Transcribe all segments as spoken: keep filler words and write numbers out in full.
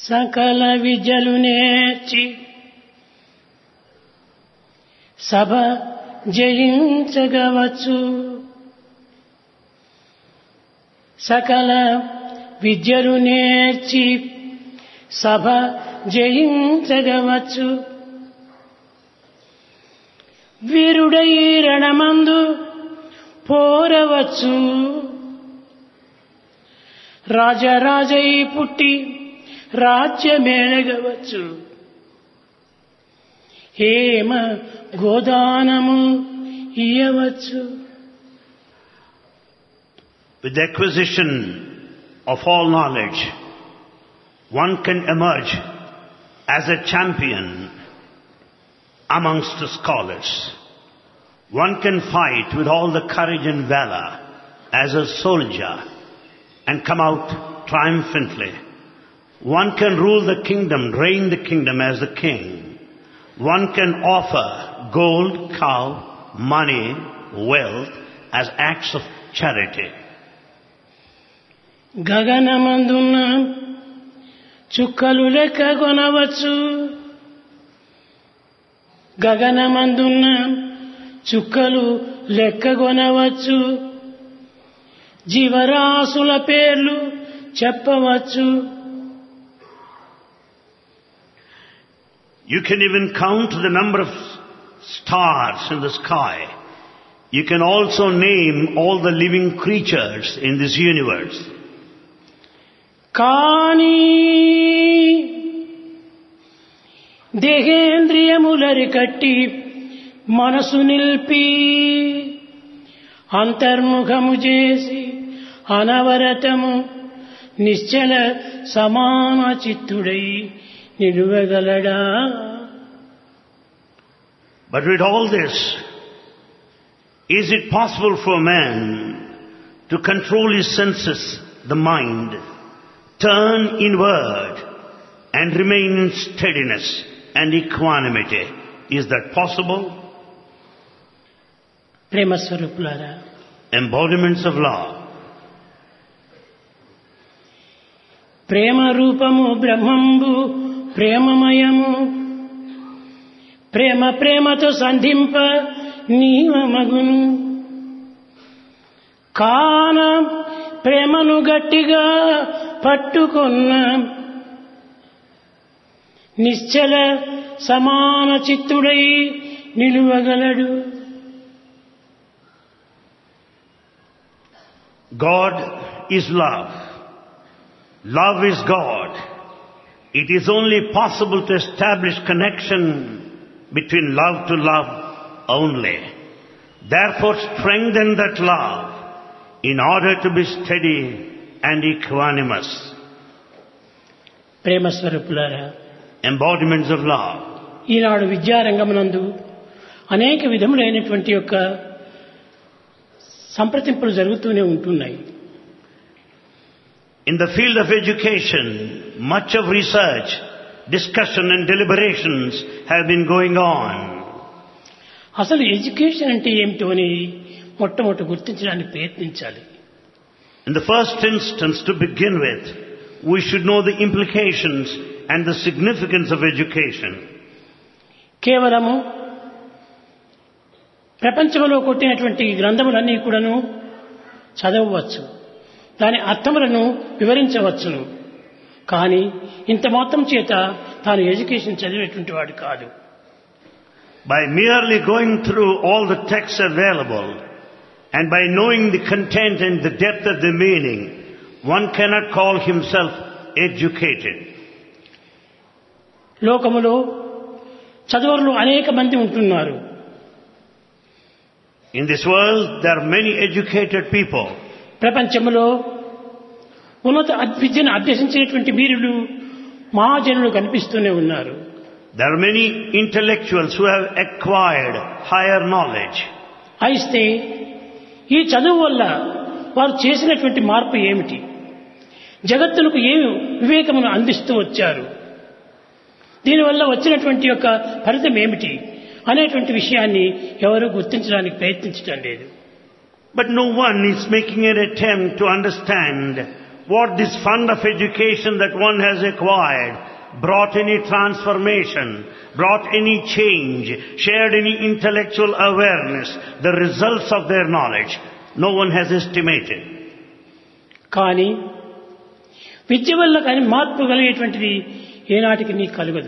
సకల విద్యలు నేర్చి సభ జయించగవచ్చు. సకల విద్యలు నేర్చి సభ జయించగవచ్చు. వీరుడై రణమందు పోరవచ్చు. రాజరాజై పుట్టి రాజ్యమేళగవచ్చు. హేమ గోదానము ఇయ్యవచ్చు. With the acquisition of all knowledge, one can emerge as a champion amongst the scholars. One can fight with all the courage and valor as a soldier and come out triumphantly. One can rule the kingdom, reign the kingdom as the king. One can offer gold, cow, money, wealth as acts of charity. గగనమందున్న చుక్కలు లెక్క కొనవచ్చు. గగనమందున్న చుక్కలు లెక్క కొనవచ్చు. జీవరాశుల పేర్లు చెప్పవచ్చు. You can even count the number of stars in the sky. You can also name all the living creatures in this universe. కానీ దేహేంద్రియములరి కట్టి మనసు నిల్పి అంతర్ముఖము చేసి అనవరతము నిశ్చల సమాన చిత్తుడై నిలువగలడా. But with all this, is it possible for man to control his senses, the mind, turn inward and remain in steadiness and equanimity? Is that possible? ప్రేమ స్వరూపులారా, Embodiments of love. ప్రేమ రూపము బ్రహ్మంబు ప్రేమమయము. ప్రేమ ప్రేమతో సంధింప నీవమగును. కాన ప్రేమను గట్టిగా పట్టుకున్న నిశ్చల సమాన చిత్తుడై నిలువగలడు. God is love. Love is God. It is only possible to establish connection between love to love only. Therefore, strengthen that love in order to be steady and equanimous. ప్రేమ స్వరూపులారా, Embodiments of love. ఈనాడు విద్యారంగమునందు అనేక విధములైనటువంటి యొక్క సంప్రదింపులు జరుగుతూనే ఉంటున్నాయి. In the field of education, much of research, discussion and deliberations have been going on. అసలు education అంటే ఏమిటో అని మొట్టమొదటి గుర్తించడానికి ప్రయత్నించాలి. In the first instance, to begin with, we should know the implications and the significance of education. కేవలము ప్రపంచంలో కొట్టినటువంటి గ్రంథములన్నీ కూడాను చదవవచ్చు, దాని అర్థములను వివరించవచ్చును. కానీ ఇంత మాత్రం చేత తాను ఎడ్యుకేషన్ చదివేటువంటి వాడు కాదు. By merely going through all the texts available and by knowing the content and the depth of the meaning, one cannot call himself educated. లోకములో చదువులు అనేక మంది ఉంటున్నారు. In this world, there are many educated people. ప్రపంచంలో ఉన్నత విద్యను అభ్యసించినటువంటి వీరులు మహాజనులు కనిపిస్తూనే ఉన్నారు. There are many intellectuals who have acquired higher knowledge. అయితే ఈ చదువు వల్ల వారు చేసినటువంటి మార్పు ఏమిటి, జగత్తులకు ఏమి వివేకమును అందిస్తూ వచ్చారు, దీనివల్ల వచ్చినటువంటి యొక్క ఫలితం ఏమిటి అనేటువంటి విషయాన్ని ఎవరూ గుర్తించడానికి ప్రయత్నించడం లేదు. But no one is making an attempt to understand what this fund of education that one has acquired brought any transformation, brought any change, shared any intellectual awareness, the results of their knowledge, no one has estimated. కానీ విద్య వల్ల కానీ మార్పు కలిగేటువంటిది ఏనాటికి నీకు కలగదు.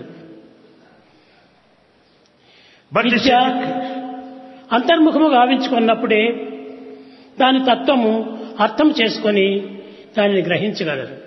But this విద్య అంతర్ముఖము గావించుకున్నప్పుడే దాని తత్వము అర్థం చేసుకొని దానిని గ్రహించగలరు.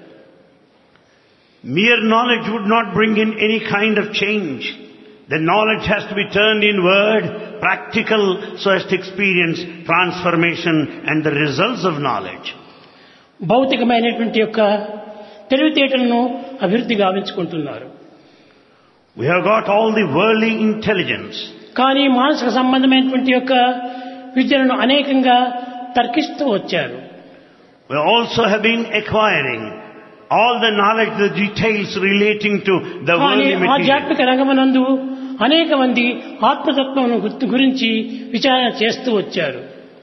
mere knowledge would not bring in any kind of change. The knowledge has to be turned inward, practical, so as to experience transformation and the results of knowledge. భౌతికమైనటువంటి యొక్క తెలివితేటలను అభివృద్ధి గావించుకుంటున్నారు. We have got all the worldly intelligence. కానీ మానసిక సంబంధమైనటువంటి యొక్క విద్యలను అనేకంగా తర్కిస్తూ వచ్చారు. We also have been acquiring all the knowledge, the details relating to the కానీ worldly material. ఆధ్యాత్మిక రంగమనందు అనేక మంది ఆత్మతత్వం గురించి విచారణ చేస్తూ వచ్చారు.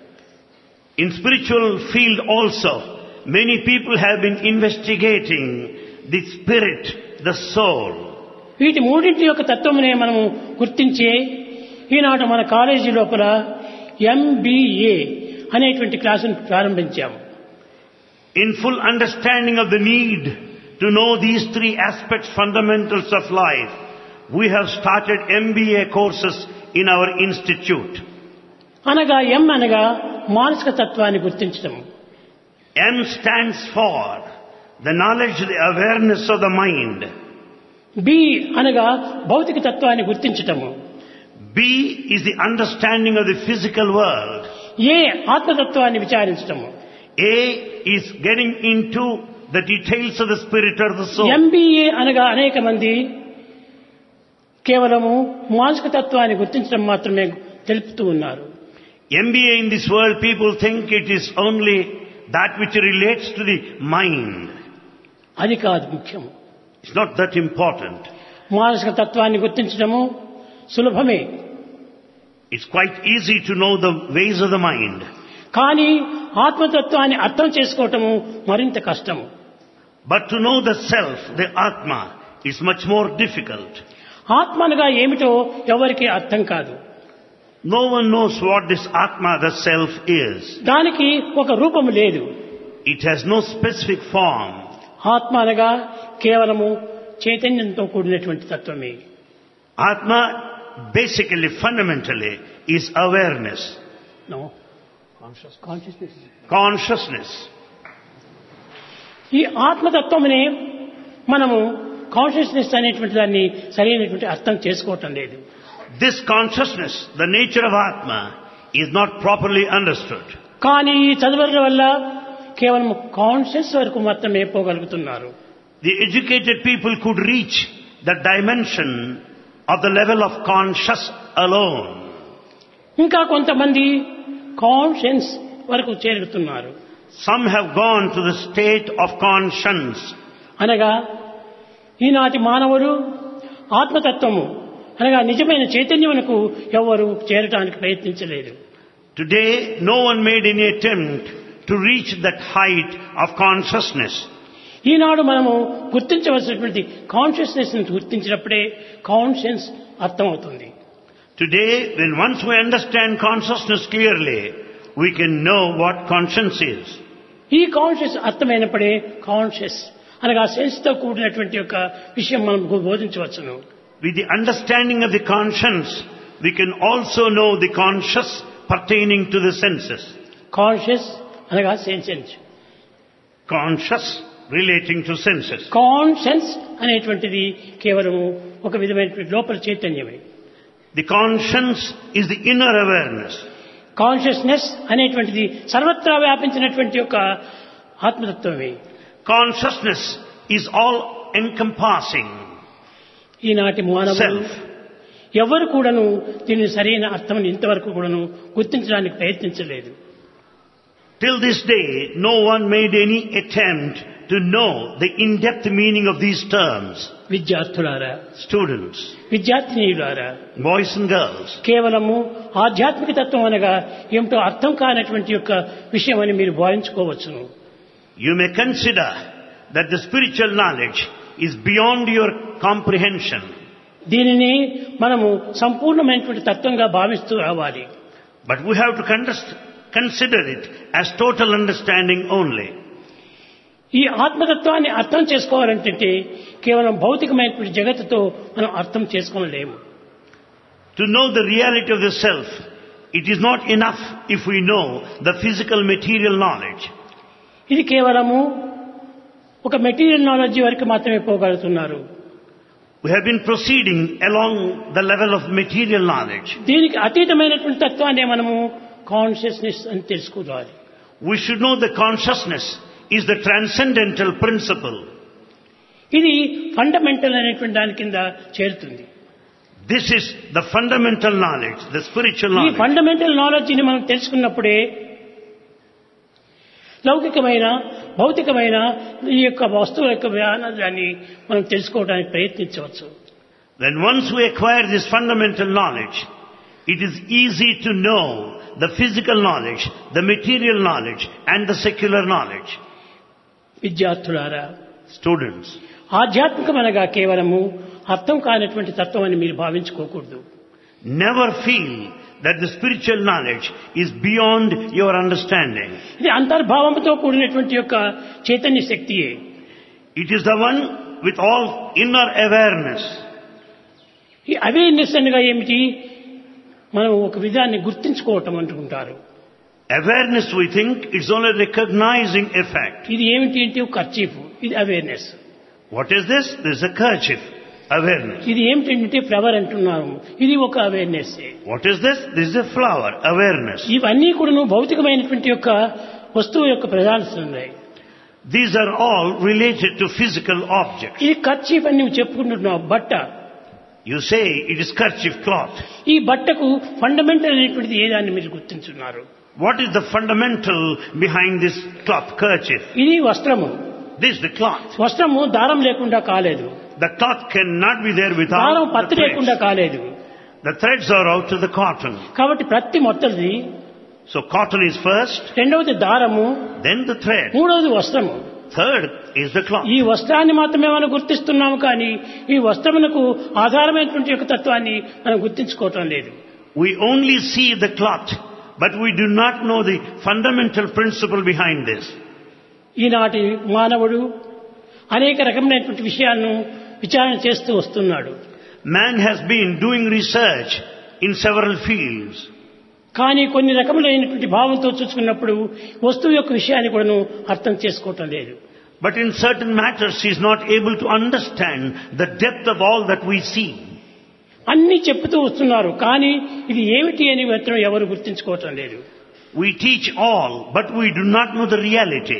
In spiritual field also, many people have been investigating the spirit, the soul. వీటి మూడింటి యొక్క తత్వమునే మనము గుర్తించే ఈనాడు మన కాలేజీ లోపల ఎంబీఏ అనేటువంటి క్లాసును ప్రారంభించాము. In full understanding of the need to know these three aspects, fundamentals of life, we have started M B A courses in our institute. అనగా ఎం అనగా మానసిక తత్వాన్ని గుర్తించడం. M stands for the knowledge, the awareness of the mind. B అనగా భౌతిక తత్వాన్ని గుర్తించటము. B is the understanding of the physical world. A ఆత్మతత్వాన్ని విచారించటము. A is getting into the details of the spirit or the soul. MBA అనగా అనేక మంది కేవలము మానసిక తత్వాన్ని గుర్తించడం మాత్రమే తెలుపుతూ ఉన్నారు. M B A in this world, people think it is only that which relates to the mind. అది కాదు ముఖ్యము. It's not that important. మానసిక తత్వాన్ని గుర్తించడము సులభమే. It's quite easy to know the ways of the mind. కానీ ఆత్మతత్వాన్ని అర్థం చేసుకోవటము మరింత కష్టము. But to know the self, the Atma, is much more difficult. ఆత్మ అనగా ఏమిటో ఎవరికీ అర్థం కాదు. No one knows what this Atma, the self, is. దానికి ఒక రూపము లేదు. It has no specific form. ఆత్మ అనగా కేవలము చైతన్యంతో కూడినటువంటి తత్వమే. Atma, basically, fundamentally, is awareness. No. Consciousness. Consciousness. ఈ ఆత్మతత్వమునే మనము కాన్షియస్నెస్ అనేటువంటి దాన్ని సరైనటువంటి అర్థం చేసుకోవటం లేదు. This consciousness, the nature of Atma, is not properly understood. కానీ ఈ చదువుల వల్ల కేవలం కాన్షియస్ వరకు మాత్రమే పోగలుగుతున్నారు. The educated people could reach the dimension of the level of conscious alone. ఇంకా కొంతమంది కాన్షియన్స్ వరకు చేరుతున్నారు. Some have gone to the state of conscience. అనగా ఈనాటి మానవుడు ఆత్మతత్వము అనగా నిజమైన చైతన్యమునకు ఎవరు చేరడానికి ప్రయత్నించలేదు. Today, no one made any attempt to reach that height of consciousness. ఈనాడు మనము గుర్తించవలసినటువంటి కాన్షియస్నెస్ ని గుర్తించినప్పుడే కాన్షియన్స్ అర్థమవుతుంది. Today, when once we understand consciousness clearly, we can know what conscience is. ఈ కాన్షియస్ అర్థమైనప్పుడే కాన్షియస్ అనగా సెన్స్ తో కూడినటువంటి యొక్క విషయం మనం బోధించవచ్చును. With the understanding of the conscience, we can also know the conscious pertaining to the senses. Conscious అనగా sense. Conscious relating to senses. Conscience అనేటువంటిది కేవలం ఒక విధమైనటువంటి లోపల చైతన్యమే. The conscience is the inner awareness. Consciousness అనేటువంటిది సర్వత్రా వ్యాపించినటువంటి యొక్క ఆత్మతత్వమే. Consciousness is all encompassing. ఈనాటి మానవులు Self. ఎవరు కూడాను దీని సరైన అర్థం ఇంతవరకు కూడాను గుర్తించడానికి ప్రయత్నించలేదు. Till this day, no one made any attempt to know the in-depth meaning of these terms. విద్యార్థులారా, Students, విద్యార్థినీయులారా, boys and girls, కేవలము ఆధ్యాత్మిక తత్వం అనగా ఏమిటో అర్థం కానటువంటి యొక్క విషయం అని మీరు భావించుకోవచ్చును. You may consider that the spiritual knowledge is beyond your comprehension. దీనిని మనము సంపూర్ణమైనటువంటి తత్వంగా భావిస్తూ రావాలి. But we have to consider it as total understanding only. ఈ ఆత్మతత్వాన్ని అర్థం చేసుకోవాలంటే కేవలం భౌతికమైనటువంటి జగత్తుతో మనం అర్థం చేసుకోలేము. To know the reality of the self, it is not enough if we know the physical material knowledge. ఇది కేవలము ఒక మెటీరియల్ నాలెడ్జ్ వరకు మాత్రమే పోగలుగుతున్నారు. We have been proceeding along the level of material knowledge. దీనికి అతీతమైనటువంటి తత్వాన్ని మనము కాన్షియస్నెస్ అని తెలుసుకోవాలి. We should know the consciousness is the transcendental principle. ఇది ఫండమెంటల్ అనేటువంటి దాని కింద చేరుతుంది. This is the fundamental knowledge, the spiritual ఈ knowledge. ఫండమెంటల్ నాలెడ్జ్ని మనం తెలుసుకున్నప్పుడే లౌకికమైన భౌతికమైన ఈ యొక్క వస్తువుల యొక్క వ్యానాన్ని మనం తెలుసుకోవడానికి ప్రయత్నించవచ్చు. Then once we acquire this fundamental knowledge, it is easy to know the physical knowledge, the material knowledge and the secular knowledge. విద్యార్థులారా, Students, ఆధ్యాత్మికమనగా కేవలము అర్థం కానటువంటి తత్వం అని మీరు భావించుకోకూడదు. never feel that the spiritual knowledge is beyond your understanding. ఇది అంతర్భావంతో కూడినటువంటి యొక్క చైతన్య శక్తియే. It is the one with all inner awareness. ఈ అవేర్నెస్ అనగా ఏమిటి? మనం ఒక విధాన్ని గుర్తించుకోవటం అంటుంటారు. Awareness, we think, it's only recognizing a fact. ఇది ఏమిటి అంటే ఒక కర్చీఫ్, ఇది awareness. What is this? This is a kerchief. Awareness. ఇది ఏమిటంటే ఫ్లవర్ అంటున్నాము, ఇది ఒక awareness. What is this? This is a flower. Awareness. ఇవన్నీ కూడా భౌతికమైనటువంటి యొక్క వస్తువు యొక్క ప్రధానస్తున్నాయి. These are all related to physical objects. ఇది కర్చీఫ్ అని నువ్వు చెప్పుకుంటున్నావు, బట్ట. You say it is kerchief cloth. ఈ బట్టకు ఫండమెంటల్ అనేటువంటిది ఏదాన్ని మీరు గుర్తించున్నారు? What is the fundamental behind this cloth, kerchief? ఇది వస్త్రము. This is the cloth. వస్త్రము దారం లేకుండా కాలేదు. The cloth cannot be there without దారం the పత్తి లేకుండా threads. కాలేదు. The threads are out of the cotton. కాబట్టి ప్రతి మొత్తది. So cotton is first, రెండవది దారము, then the thread. మూడవది వస్త్రము. Third is the cloth. ఈ వస్త్రాన్ని మాత్రమే మనం గుర్తిస్తున్నాము, కానీ ఈ వస్త్రమునకు ఆధారమైనటువంటి యొక్క తత్వాన్ని మనం గుర్తించుకోవటం లేదు. We only see the cloth, but we do not know the fundamental principle behind this. ఈనాటి మానవుడు అనేక రకమైనటువంటి విషయాలను విచారణ చేస్తూ వస్తున్నాడు. Man has been doing research in several fields. కానీ కొన్ని రకములైనటువంటి భావంతో చూసుకున్నప్పుడు వస్తువు యొక్క విషయాన్ని కూడాను అర్థం చేసుకోవటం లేదు. But in certain matters he is not able to understand the depth of all that we see. అన్ని చెప్తూ వస్తున్నారు, కానీ ఇది ఏమిటి అని మాత్రం ఎవరు గుర్తించుకోవటం లేదు. We teach all, but we do not know the reality.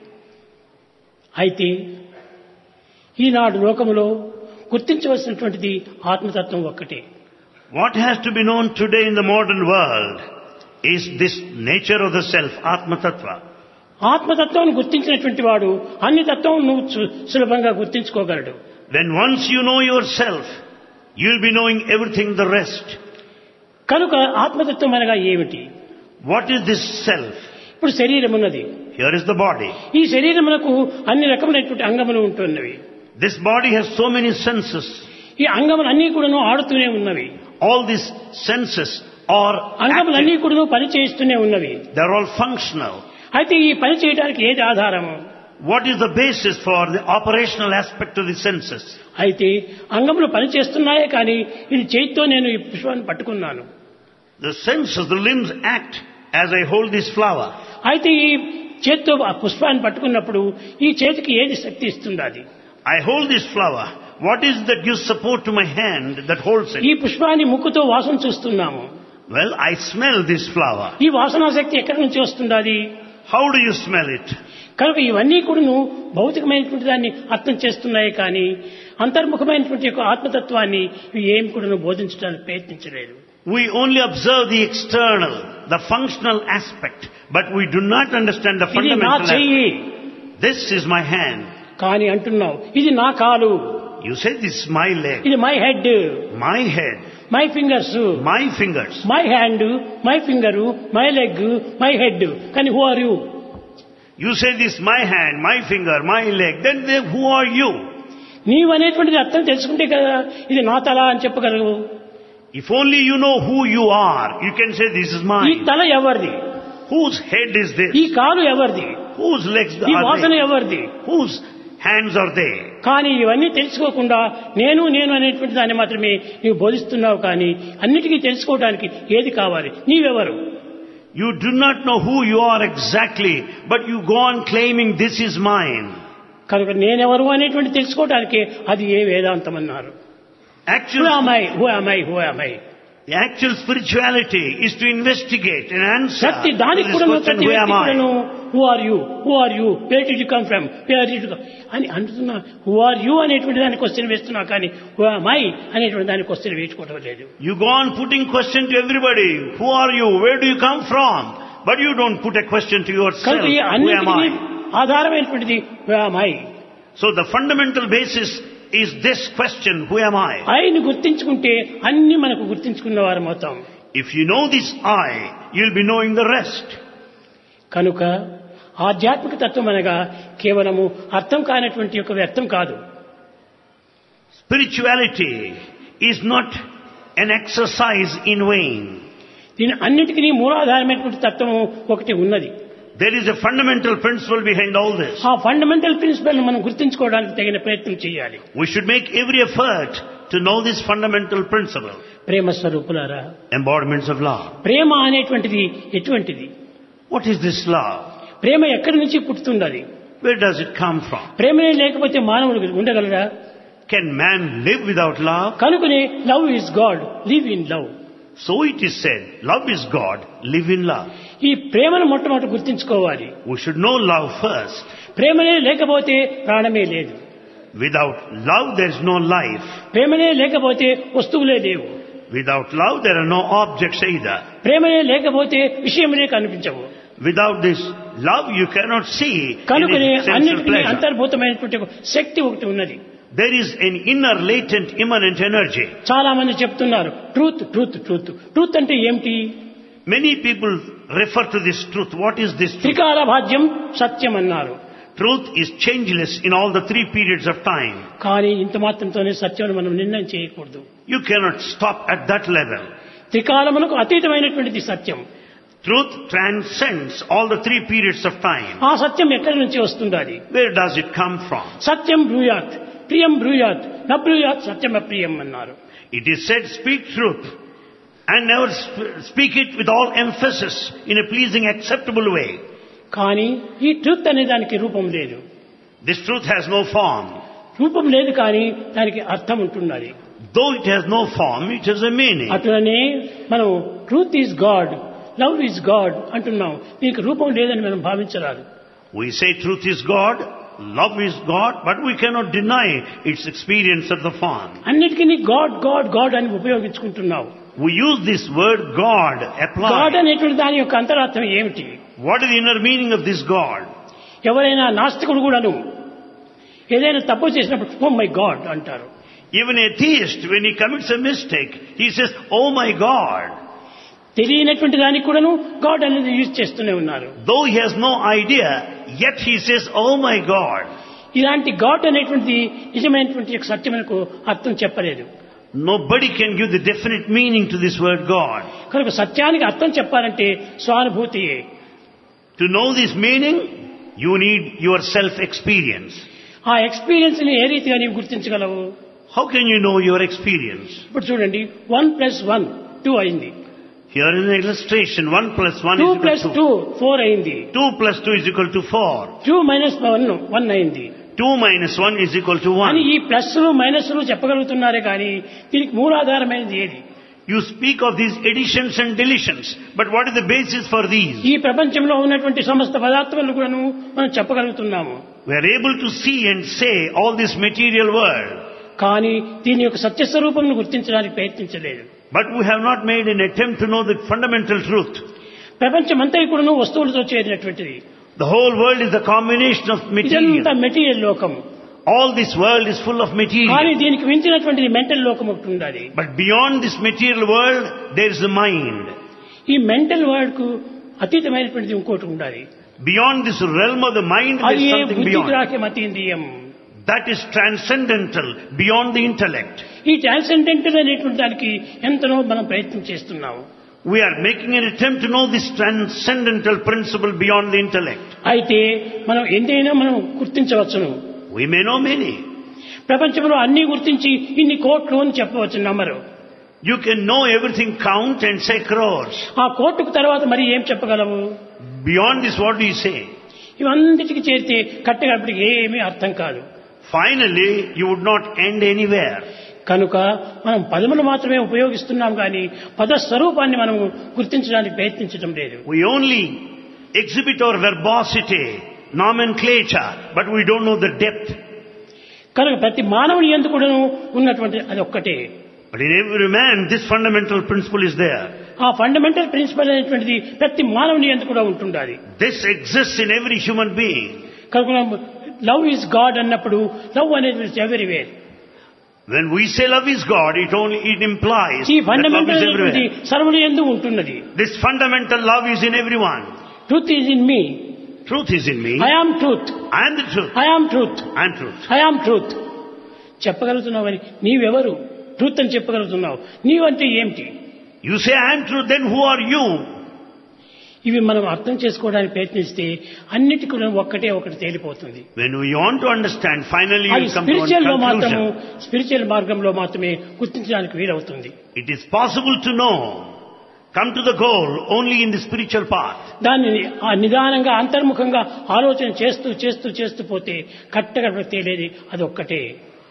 అయితే ఈనాడు లోకములో గుర్తించవలసినటువంటిది ఆత్మతత్వం ఒక్కటే. What has to be known today in the modern world is this nature of the self, Atma Tattva. ఆత్మతత్వాన్ని గుర్తించినటువంటి వాడు అన్ని తత్వం నువ్వు సులభంగా గుర్తించుకోగలడు. When once you know yourself, you will be knowing everything the rest. కనుక ఆత్మతత్వం అనగా ఏమిటి? What is this self? ఇప్పుడు శరీరం ఉన్నది. Here is the body. ఈ శరీరమునకు అన్ని రకములైనటువంటి అంగములు ఉంటున్నవి. This body has so many senses. ఈ అంగములన్నీ కూడాను ఆడుతూనే ఉన్నవి. All these senses are అంగములన్నీ active. కూడాను పని చేస్తూనే ఉన్నవి. They are all functional. అయితే ఈ పని చేయడానికి ఏది ఆధారము? What is the basis for the operational aspect of the senses? అయితే అంగములు పని చేస్తున్నాయే, కానీ ఇది చేతితో నేను ఈ పుష్పాన్ని పట్టుకున్నాను. The senses, the limbs act as I hold this flower. అయితే ఈ చేతితో ఆ పుష్పాన్ని పట్టుకున్నప్పుడు ఈ చేతికి ఏది శక్తి ఇస్తుంది? అది I hold this flower. What is that gives support to my hand that holds ఈ it? పుష్పాన్ని ముక్కుతో వాసన చూస్తున్నాము. Well, I smell this flower. ఈ వాసనా శక్తి ఎక్కడి నుంచి వస్తుంది? How do you smell it? కనుక ఇవన్నీ కూడాను భౌతికమైనటువంటి దాన్ని అర్థం చేస్తున్నాయి, కానీ అంతర్ముఖమైనటువంటి యొక్క ఆత్మతత్వాన్ని ఇవి ఏం కూడాను బోధించడానికి ప్రయత్నించలేదు. We only observe the external, the functional aspect, but we do not understand the ఇది నా fundamental చెయ్యి, aspect. This is my hand. కానీ అంటున్నావు ఇది నా కాలు, You say this is my leg, ఇది my head, my head, my fingers, my fingers. My hand, my finger, my leg, my head. కానీ who are you? You say this, my hand, my finger, my leg, then they, who are you? నీవు అనేటువంటిది అర్థం తెలుసుకుంటే కదా ఇది నా తల అని చెప్పగలవు. If only you know who you are, you can say this is ఈ mine. తల ఎవరిది? Whose head is this? ఈ కాలు ఎవరిది? Whose legs ఈ are వాసన they? ఎవరిది? Whose hands are they? కానీ ఇవన్నీ తెలుసుకోకుండా నేను నేను అనేటువంటి దాన్ని మాత్రమే నీవు బోధిస్తున్నావు. కానీ అన్నిటికీ తెలుసుకోవడానికి ఏది కావాలి? నీవెవరు? You do not know who you are exactly, but you go on claiming this is mine. కనుక నేనెవరు అనేటువంటి తెలుసుకోవడానికి అది ఏ వేదాంతం అన్నారు. Who Actual, am I? Who am I? Who am I? the actual spirituality is to investigate and answer ప్రతి to దానికి this కూడా question, ప్రతి who వ్యక్తి am కూడాను I? Who are you who are you where did you come from where did you అని అంటున్నా. Who are you అనేటువంటి దాని క్వశ్చన్ వేస్తున్నా కానీ హూ ఆమ్ ఐ అనేటువంటి దాని క్వశ్చన్ వేసుకోవడం లేదు. You go on putting question to everybody. Who are you? Where do you come from? But you don't put a question to yourself. కనుక ఈ Who am అన్నిటికీ I? ఆధారమైనటువంటిది who am I. So the fundamental basis is this question, who am I? ఐని గుర్తించుకుంటే అన్ని మనకు గుర్తించుకున్న వారు మొత్తం. If you know this I, you'll be knowing the rest. కనుక ఆధ్యాత్మిక తత్వం అనగా కేవలము అర్థం కానటువంటి ఒక వ్యర్థం కాదు. Spirituality is not an exercise in vain. దీని అన్నిటికీ మూలాధారమైనటువంటి తత్వము ఒకటి ఉన్నది. There is a fundamental principle behind all this. ఆ ఫండమెంటల్ ప్రిన్సిపల్ మనం గుర్తించుకోవడానికి తగిన ప్రయత్నం చేయాలి. We should make every effort to know this fundamental principle. ప్రేమ స్వరూపులారా, Embodiments of love. ప్రేమ అనేటువంటిది ఎటువంటిది? What is this love? ప్రేమ ఎక్కడి నుంచి పుట్టుతున్నది? Where does it come from? ప్రేమనే లేకపోతే మానవుడు ఉండగలరా? Can man live without love? కనుకనే love is God, live in love. So it is said, love is God, live in love. ఈ ప్రేమను మొట్టమొదటి గుర్తించుకోవాలి. We should know love first. ప్రేమనే లేకపోతే ప్రాణమే లేదు. Without love there is no life. ప్రేమనే లేకపోతే వస్తువులే లేవు. Without love there are no objects either. ప్రేమనే లేకపోతే విషయములే కనిపించవు. Without this love you cannot see కనుకనే any sense of అన్నిటికీ pleasure. అంతర్భూతమైనటువంటి ఒక శక్తి ఒకటి ఉన్నది. There is an inner latent immanent energy. చాలా మంది చెప్తున్నారు ట్రూత్ ట్రూత్ ట్రూత్ ట్రూత్ అంటే ఏమిటి? Many people refer to this truth. What is this truth? త్రికాల భాజ్యం సత్యం అన్నారు. Truth is changeless in all the three periods of time. కానీ ఇంత మాత్రంతోనే సత్యాన్ని మనం నిర్ణయం చేయకూడదు. You cannot stop at that level. త్రికాలమునకు అతీతమైనటువంటిది Satyam. Truth transcends all the three periods of time. ఆ సత్యం ఎక్కడి నుంచి వస్తుంది? Where does it come from? సత్యం బ్రూయాత్ ప్రియం బ్రూయాత్ న బ్రూయాత్ సత్యం అప్రియం అన్నారు. It is said, speak truth and never sp- speak it with all emphasis in a pleasing, acceptable way. కానీ ఈ truth అనే దానికి రూపం లేదు. This truth has no form. రూపం లేదు కానీ దానికి అర్థం ఉంటున్నది. Though it has no form, it has a meaning. అట్లనే మనం truth is God, love is God అంటున్నాం. దీనికి రూపం లేదని మనం భావించరాదు. We say truth is God, love is God, but we cannot deny its experience of the form. అన్నిటికీ God God God అని ఉపయోగించుకుంటున్నావు. We use this word God God applied. అనేటువంటి దాని యొక్క అంతరార్థం ఏమిటి? What is the inner meaning of this God? ఎవరైనా నాస్తికుడు కూడాను ఏదైనా తప్పు చేసినప్పుడు ఓ మై గాడ్ అంటారు. Even a theist, when he commits a mistake, he says, oh my God. తెలియనటువంటి దానికి కూడాను గాడ్ అనేది యూజ్ చేస్తూనే ఉన్నారు. Though he has no idea, yet he says, oh my God. ఇలాంటి గాడ్ అనేటువంటి నిజమైనటువంటి సత్యమునకు అర్థం చెప్పలేదు. Nobody can give the definite meaning to this word God. కనుక సత్యానికి అర్థం చెప్పాలంటే స్వానుభూతియే. To know this meaning, you need your self-experience. ఆ ఎక్స్పీరియన్స్ ని ఏ రీతిగా నీవు గుర్తించగలవు? How can you know your experience? ఇప్పుడు చూడండి, వన్ ప్లస్ వన్ టూ అయింది. Here is an illustration. one plus one two is equal plus to two four అయింది. two plus two is equal to four. Two minus one one అయింది. two minus one is equal to అని one. ఈ ప్లస్లు మైనస్లు చెప్పగలుగుతున్నారే కానీ దీనికి మూలాధారమైనది ఏది? You speak of these additions and deletions, but what is the basis for these? ఈ ప్రపంచంలో ఉన్నటువంటి సమస్త పదార్థములను కూడాను మనం చెప్పగలుగుతున్నాము. We are able to see and say all this material world, కానీ దీని యొక్క సత్యస్వరూపమును గుర్తించడానికి ప్రయత్నించలేదు. but we have not made an attempt to know the fundamental truth. ప్రపంచమంతా కూడాను వస్తువులతో చేరినటువంటిది. The whole world is the combination of ఇదంతా material. మెటీరియల్ లోకం. All this world is full of కానీ material. దీనికి మించినటువంటిది మెంటల్ లోకం ఒకటి ఉండాలి. But beyond this material world, there is a mind. ఈ మెంటల్ వరల్డ్ కు అతీతమైనటువంటిది ఇంకోటి ఉండాలి. Beyond this realm of the mind, there అది is ఏ something బుద్ధికి beyond. రాకే మతీంద్రియం. That is transcendental, beyond the intellect. ఈ ట్రాన్సెండెంటల్ అనేటువంటి దానికి ఎంతనో మనం ప్రయత్నం చేస్తున్నాము. We are making an attempt to know this transcendental principle beyond the intellect. అయితే మనం ఎంతైనా మనం గుర్తించవచ్చును. We may know many. ప్రపంచంలో అన్ని గుర్తించి ఇన్ని కోట్లు అని చెప్పవచ్చు నమ్మరు. You can know everything, count and say crores. ఆ కోర్టుకు తర్వాత మరి ఏం చెప్పగలవు? Beyond this, what do you say? ఇవన్నిటికి చేరితే కట్టగడపటికి ఏమీ అర్థం కాదు. Finally, you would not end anywhere. కనుక మనం పదములు మాత్రమే ఉపయోగిస్తున్నాం కానీ పద స్వరూపాన్ని మనం గుర్తించడానికి ప్రయత్నించడం లేదు. We only exhibit our verbosity, nomenclature, but we don't know the depth. కనుక ప్రతి మానవుని యందు కూడాను ఉన్నటువంటి అది ఒక్కటే. But in every man, this fundamental principle is there. ఆ ఫండమెంటల్ ప్రిన్సిపల్ అనేటువంటిది ప్రతి మానవుని యందు కూడా ఉంటుండాలి. This exists in every human being. కనుక లవ్ ఈజ్ గాడ్ అన్నప్పుడు లవ్ అనేది everywhere. When we say love is God, it only it implies ఈ that love ఫండమెంటల్ is అనేటువంటి everywhere. సర్వుని యందు ఉంటున్నది. This fundamental love is in everyone. Truth is in me. Truth is in me. I am truth. I am the truth. I am truth. I am truth. I am truth చెప్పగలుగుతున్నావని నీవెవరు? Truth అని చెప్పగలుగుతున్నావు. నీవంటే ఏమిటి? You say I am truth, then who are you? ఇవి మనం అర్థం చేసుకోవడానికి ప్రయత్నిస్తే అన్నిటికీ ఒక్కటే ఒకటి తేలిపోతుంది. When we want to understand, finally you అది come to one స్పిరిచువల్ లో మాత్రము conclusion. స్పిరిచువల్ మార్గంలో మాత్రమే గుర్తించడానికి వీలవుతుంది. It is possible to know, come to the goal only in the spiritual path. దాన్ని ఆ నిదానంగా అంతర్ముఖంగా ఆలోచన చేస్తూ చేస్తూ చేస్తూ పోతే కట్టగా తేలేది అది ఒక్కటే.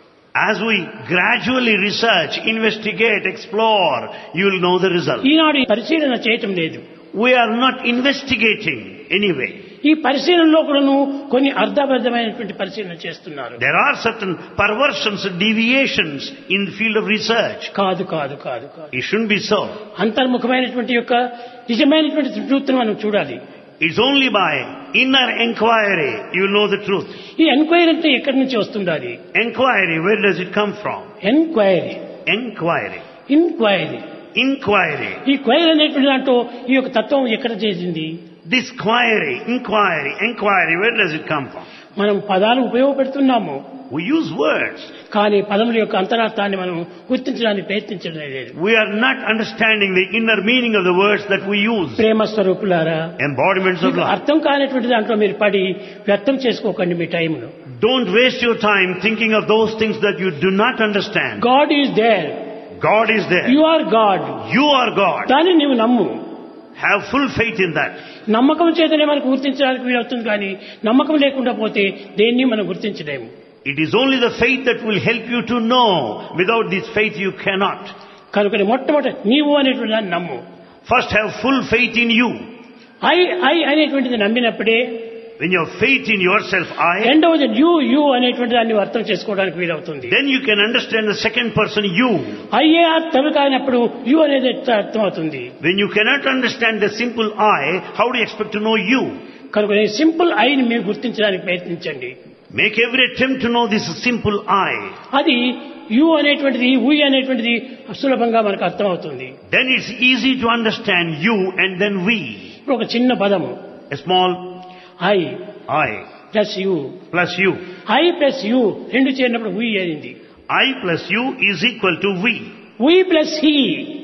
As we gradually research, investigate, explore, you will know the result. ఈనాడు ఈ పరిశీలన చేయటం లేదు. We are not investigating anyway. ఈ పరిశీలనలో కూడాను కొన్ని అర్థబద్ధమైనటువంటి పరిశీలన చేస్తున్నారు. There are certain perversions and deviations in the field of research. కాదు కాదు కాదు కాదు It shouldn't be so. అంతర్ముఖమైనటువంటి యొక్క నిజమైనటువంటి ట్రూత్ను మనం చూడాలి. It's only by inner inquiry you know the truth. ఈ ఎంక్వైరీ అంటే ఎక్కడి నుంచి వస్తుండాలి? Inquiry, where does it come from? Enquiry Inquiry. Inquiry Inquiry. ఈ క్వైరీ అనేటువంటి దాంట్లో ఈ యొక్క తత్వం ఎక్కడ చేసింది? This query, inquiry, inquiry, where does it come from? మనం పదాలు ఉపయోగపెడుతున్నాము. We use words. కానీ పదముల యొక్క అంతరార్థాన్ని మనం గుర్తించడానికి ప్రయత్నించడం లేదు. We are not understanding the inner meaning of the words that we use. ప్రేమ స్వరూపులారా, Embodiments of మీకు love. అర్థం కానటువంటి దాంట్లో మీరు పడి వ్యర్థం చేసుకోకండి మీ టైంను. Don't waste your time thinking of those things that you do not understand. God is there. God is there. You are God. You are God. దాన్ని నీవు నమ్ము. Have full faith in that. నమ్మకం చేతనే మనకు గుర్తించడానికి వీలవుతుంది కానీ నమ్మకం లేకుండా పోతే దేన్ని మనం గుర్తించలేము. It is only the faith that will help you to know. Without this faith you cannot. కనుక మొట్టమొదటి నీవు అనేటువంటి దాన్ని నమ్ము. First have full faith in you. I I అనేటువంటిది నమ్మినప్పుడే When you have faith in yourself, I, రెండవది you you అనేటువంటి దాన్ని అర్థం చేసుకోవడానికి వీలవుతుంది. then you can understand the second person, you. అయ్యే అర్థం కానప్పుడు యు అనేది ఎట్లా అర్థం అవుతుంది? When you cannot understand the simple I, how do you expect to know you? కనుక ఈ సింపుల్ ఐని మీరు గుర్తించడానికి ప్రయత్నించండి. Make every attempt to know this simple I. అది యు అనేటువంటిది ఉయ్ అనేటువంటిది సులభంగా మనకు అర్థం అవుతుంది. Then it's easy to understand you and then we. ఇప్పుడు ఒక చిన్న పదము A small I I plus you. plus you. I plus you రెండు చేరినప్పుడు ఉయ్ అయింది. I plus you is equal to we. We plus he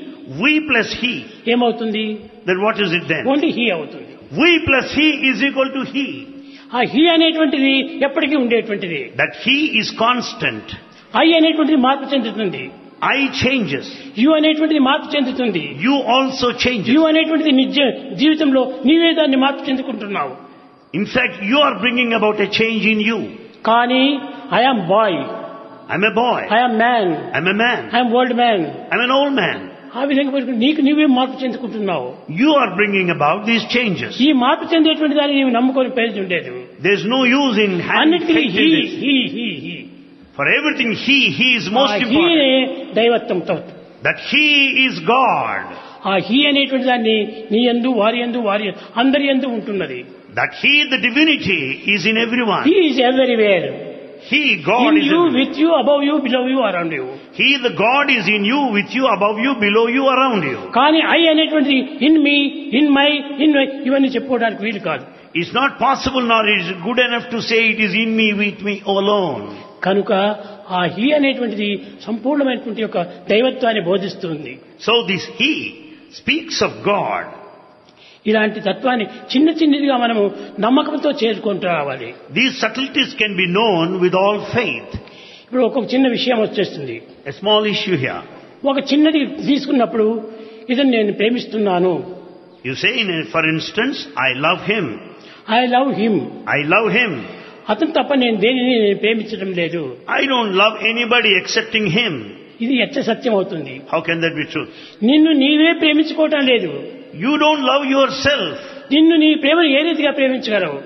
We plus he. ఏమవుతుంది? Then what is it then? Only he అవుతుంది. We plus he is equal to he. ఆ he అనేటువంటిది ఎప్పటికీ ఉండేటువంటిది. That he is constant. I అనేటువంటిది మార్పు చెందుతుంది. I changes. You అనేటువంటిది మార్పు చెందుతుంది. You also changes. యు అనేటువంటిది నిజ జీవితంలో నీవే దాన్ని మార్పు చెందుకుంటున్నావు. In fact, you are bringing about a change in you. కానీ I am boy, I'm a boy. I am man, I'm a man. I am old man. I'm an old man. ఆ విధంగా పెట్టుకుని నీకు నీవే మార్పు చెందుకుంటున్నావు. You are bringing about these changes. ఈ మార్పు చెందేటువంటి దాన్ని నీవు నమ్ముకొని ప్రయోజనం ఉండేది. There's no use in having అన్నిటికీ faith he in this. He he he For everything, he, he is most ఆ important. హీనే దైవత్వంతో. That he is God. ఆ హీ అనేటువంటి దాన్ని నీ యందు వారి యందు వారి యందు, అందరి యందు ఉంటున్నది. That he, the divinity, is in everyone. He is everywhere. He, God, in is you, everywhere. With you, above you, below you, around you. He, the God, is in you, with you, above you, below you, around you. కానీ I అనేటువంటిది in me, in my, in my ఇవన్నీ చెప్పుకోవడానికి వీలు కాదు. It's not possible nor is it good enough to say it is in me, with me alone. కనుక ఆ హి అనేటువంటిది సంపూర్ణమైనటువంటి యొక్క దైవత్వాన్ని బోధిస్తుంది. So this he speaks of God. ఇలాంటి తత్వాన్ని చిన్న చిన్నదిగా మనము నమ్మకంతో చేరుకుంటూ రావాలి. These subtleties can be known with all faith. ఇప్పుడు ఒక చిన్న విషయం వచ్చేస్తుంది. A small issue here. ఒక చిన్నది తీసుకున్నప్పుడు ఇదని నేను ప్రేమిస్తున్నాను. You say, in a, for instance, I love him. I love him. I love him. అతను తప్ప నేను దేనిని నేను ప్రేమించడం లేదు. I don't love anybody excepting him. ఇది ఎచ్చ సత్యం అవుతుంది. How can that be true? నిన్ను నీవే ప్రేమించుకోవటం లేదు. You don't love yourself. నిన్ను నీ ప్రేమను ఏ రీతిగా ప్రేమించగలవు?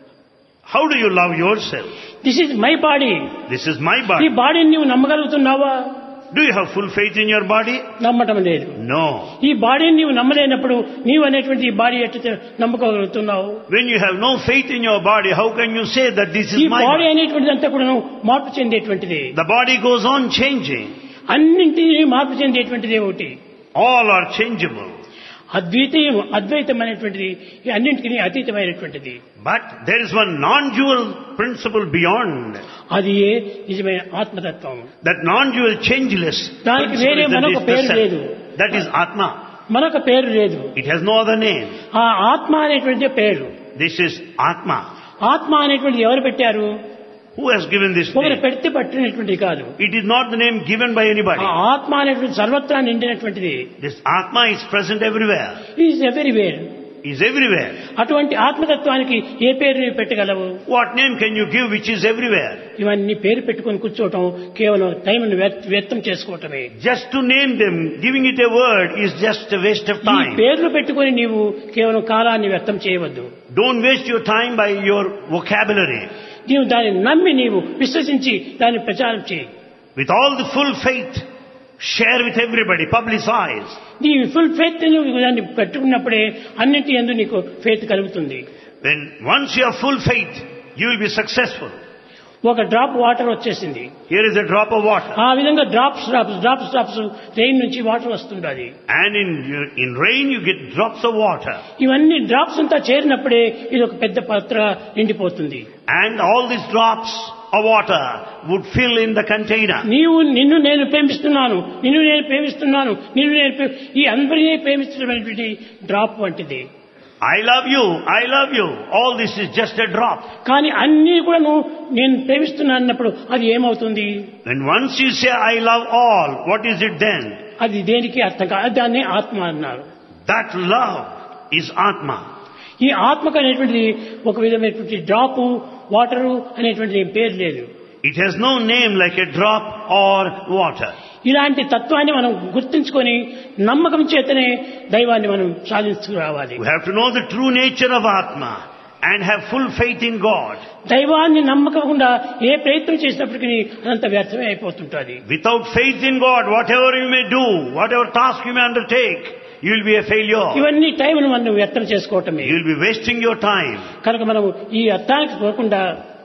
How do you love yourself? This is my body. This is my ఈ body. బాడీని నువ్వు నమ్మగలుగుతున్నావా? Do you have full faith in your body? నమ్మటం లేదు. No. ఈ బాడీని నీవు నమ్మలేనప్పుడు నీవు అనేటువంటి ఈ బాడీ ఎట్లా నమ్మకగలుగుతున్నావు? When you have no faith in your body, how can you say that this ఈ is my బాడీ body? అనేటువంటిది అంతా కూడా మార్పు చెందేటువంటిది. The body goes on changing. అన్నింటినీ మార్పు చెందేటువంటిది ఒకటి. All are changeable. అద్వితీయం అద్వైతం అనేటువంటిది ఈ అన్నింటికి అతీతమైనటువంటిది. But there is one non-dual principle beyond. అది ఏ నిజమైన ఆత్మతత్వం. That non-dual changeless దానికి principle వేరే is the, మరొక is the పేరు లేదు. self. That is Atma. మరొక పేరు లేదు. It has no other name. ఆ ఆత్మ అనేటువంటిది పేరు. This is Atma. ఆత్మ అనేటువంటిది ఎవరు పెట్టారు? Who has given this ఒకరు name? పెడితే పట్టినటువంటిది కాదు. It is not the name given by anybody. ఆ ఆత్మ అనేటువంటి సర్వత్రా నిండినటువంటిది. This Atma is present everywhere. Is everywhere. Is everywhere. అటువంటి ఆత్మతత్వానికి ఏ పేరు నీవు పెట్టగలవు? What name can you give which is everywhere? ఇవన్నీ పేరు పెట్టుకొని కూర్చోవటం కేవలం టైంను వ్యర్థం చేసుకోవటమే. Just to name them, giving it a word is just a waste of ఈ time. పేర్లు పెట్టుకొని నీవు కేవలం కాలాన్ని వ్యర్థం చేయవద్దు. Don't waste your time by your vocabulary. నీవు దాన్ని నమ్మి నీవు విశ్వసించి దాన్ని ప్రచారం చేయి. With all the full faith, share with everybody, publicize. నీ ఫుల్ ఫెయిత్ నువ్వు దాన్ని పెట్టుకున్నప్పుడే అన్నింటి యందు నీకు ఫెయిత్ కలుగుతుంది. When once you have full faith, you will be successful. ఒక డ్రాప్ వాటర్ వచ్చేసింది. Here is a drop of water. ఆ విధంగా drops drops drops drops rain నుంచి వాటర్ వస్తుండాలి. And in in rain you get drops of water. ఇవన్నీ drops అంతా చేరినప్పుడే ఇది ఒక పెద్ద పాత్ర నిండిపోతుంది. And all these drops of water would fill in the container. నీవు నిన్ను నేను ప్రేమిస్తున్నాను, నిన్ను నేను ప్రేమిస్తున్నాను, నిన్ను నేను ప్రే- ఈ అందరినీ ప్రేమిస్తున్నటువంటి డ్రాప్ వంటిది. I love you, I love you. All this is just a drop. కానీ అన్నీ కూడా నువ్వు నేను ప్రేమిస్తున్నాను అన్నప్పుడు అది ఏమవుతుంది? When once you say I love all, what is it then? అది దేనికి అర్థం కాదు. దాన్ని ఆత్మ అన్నారు. That love is Atma. ఈ ఆత్మకు అనేటువంటిది ఒక విధమైనటువంటి డ్రాపు వాటరు అనేటువంటి పేరు లేదు. It has no name like a drop or water. ఇలాంటి తత్వాన్ని మనం గుర్తించుకొని నమ్మకం చేతనే దైవాన్ని మనం సాధించుకురావాలి. We have to know the true nature of Atma and have full faith in God. దైవాన్ని నమ్మకుండా ఏ ప్రయత్నం చేసినప్పటికీ అదంతా వ్యర్థమే అయిపోతుంటుంది. Without faith in God, whatever you may do, whatever task you may undertake, you will be a failure. ఇవన్నీ టైంను మనం వ్యర్థం చేసుకోవటమే. You will be wasting your time కనుక మనం ఈ అర్థానికి పోకుండా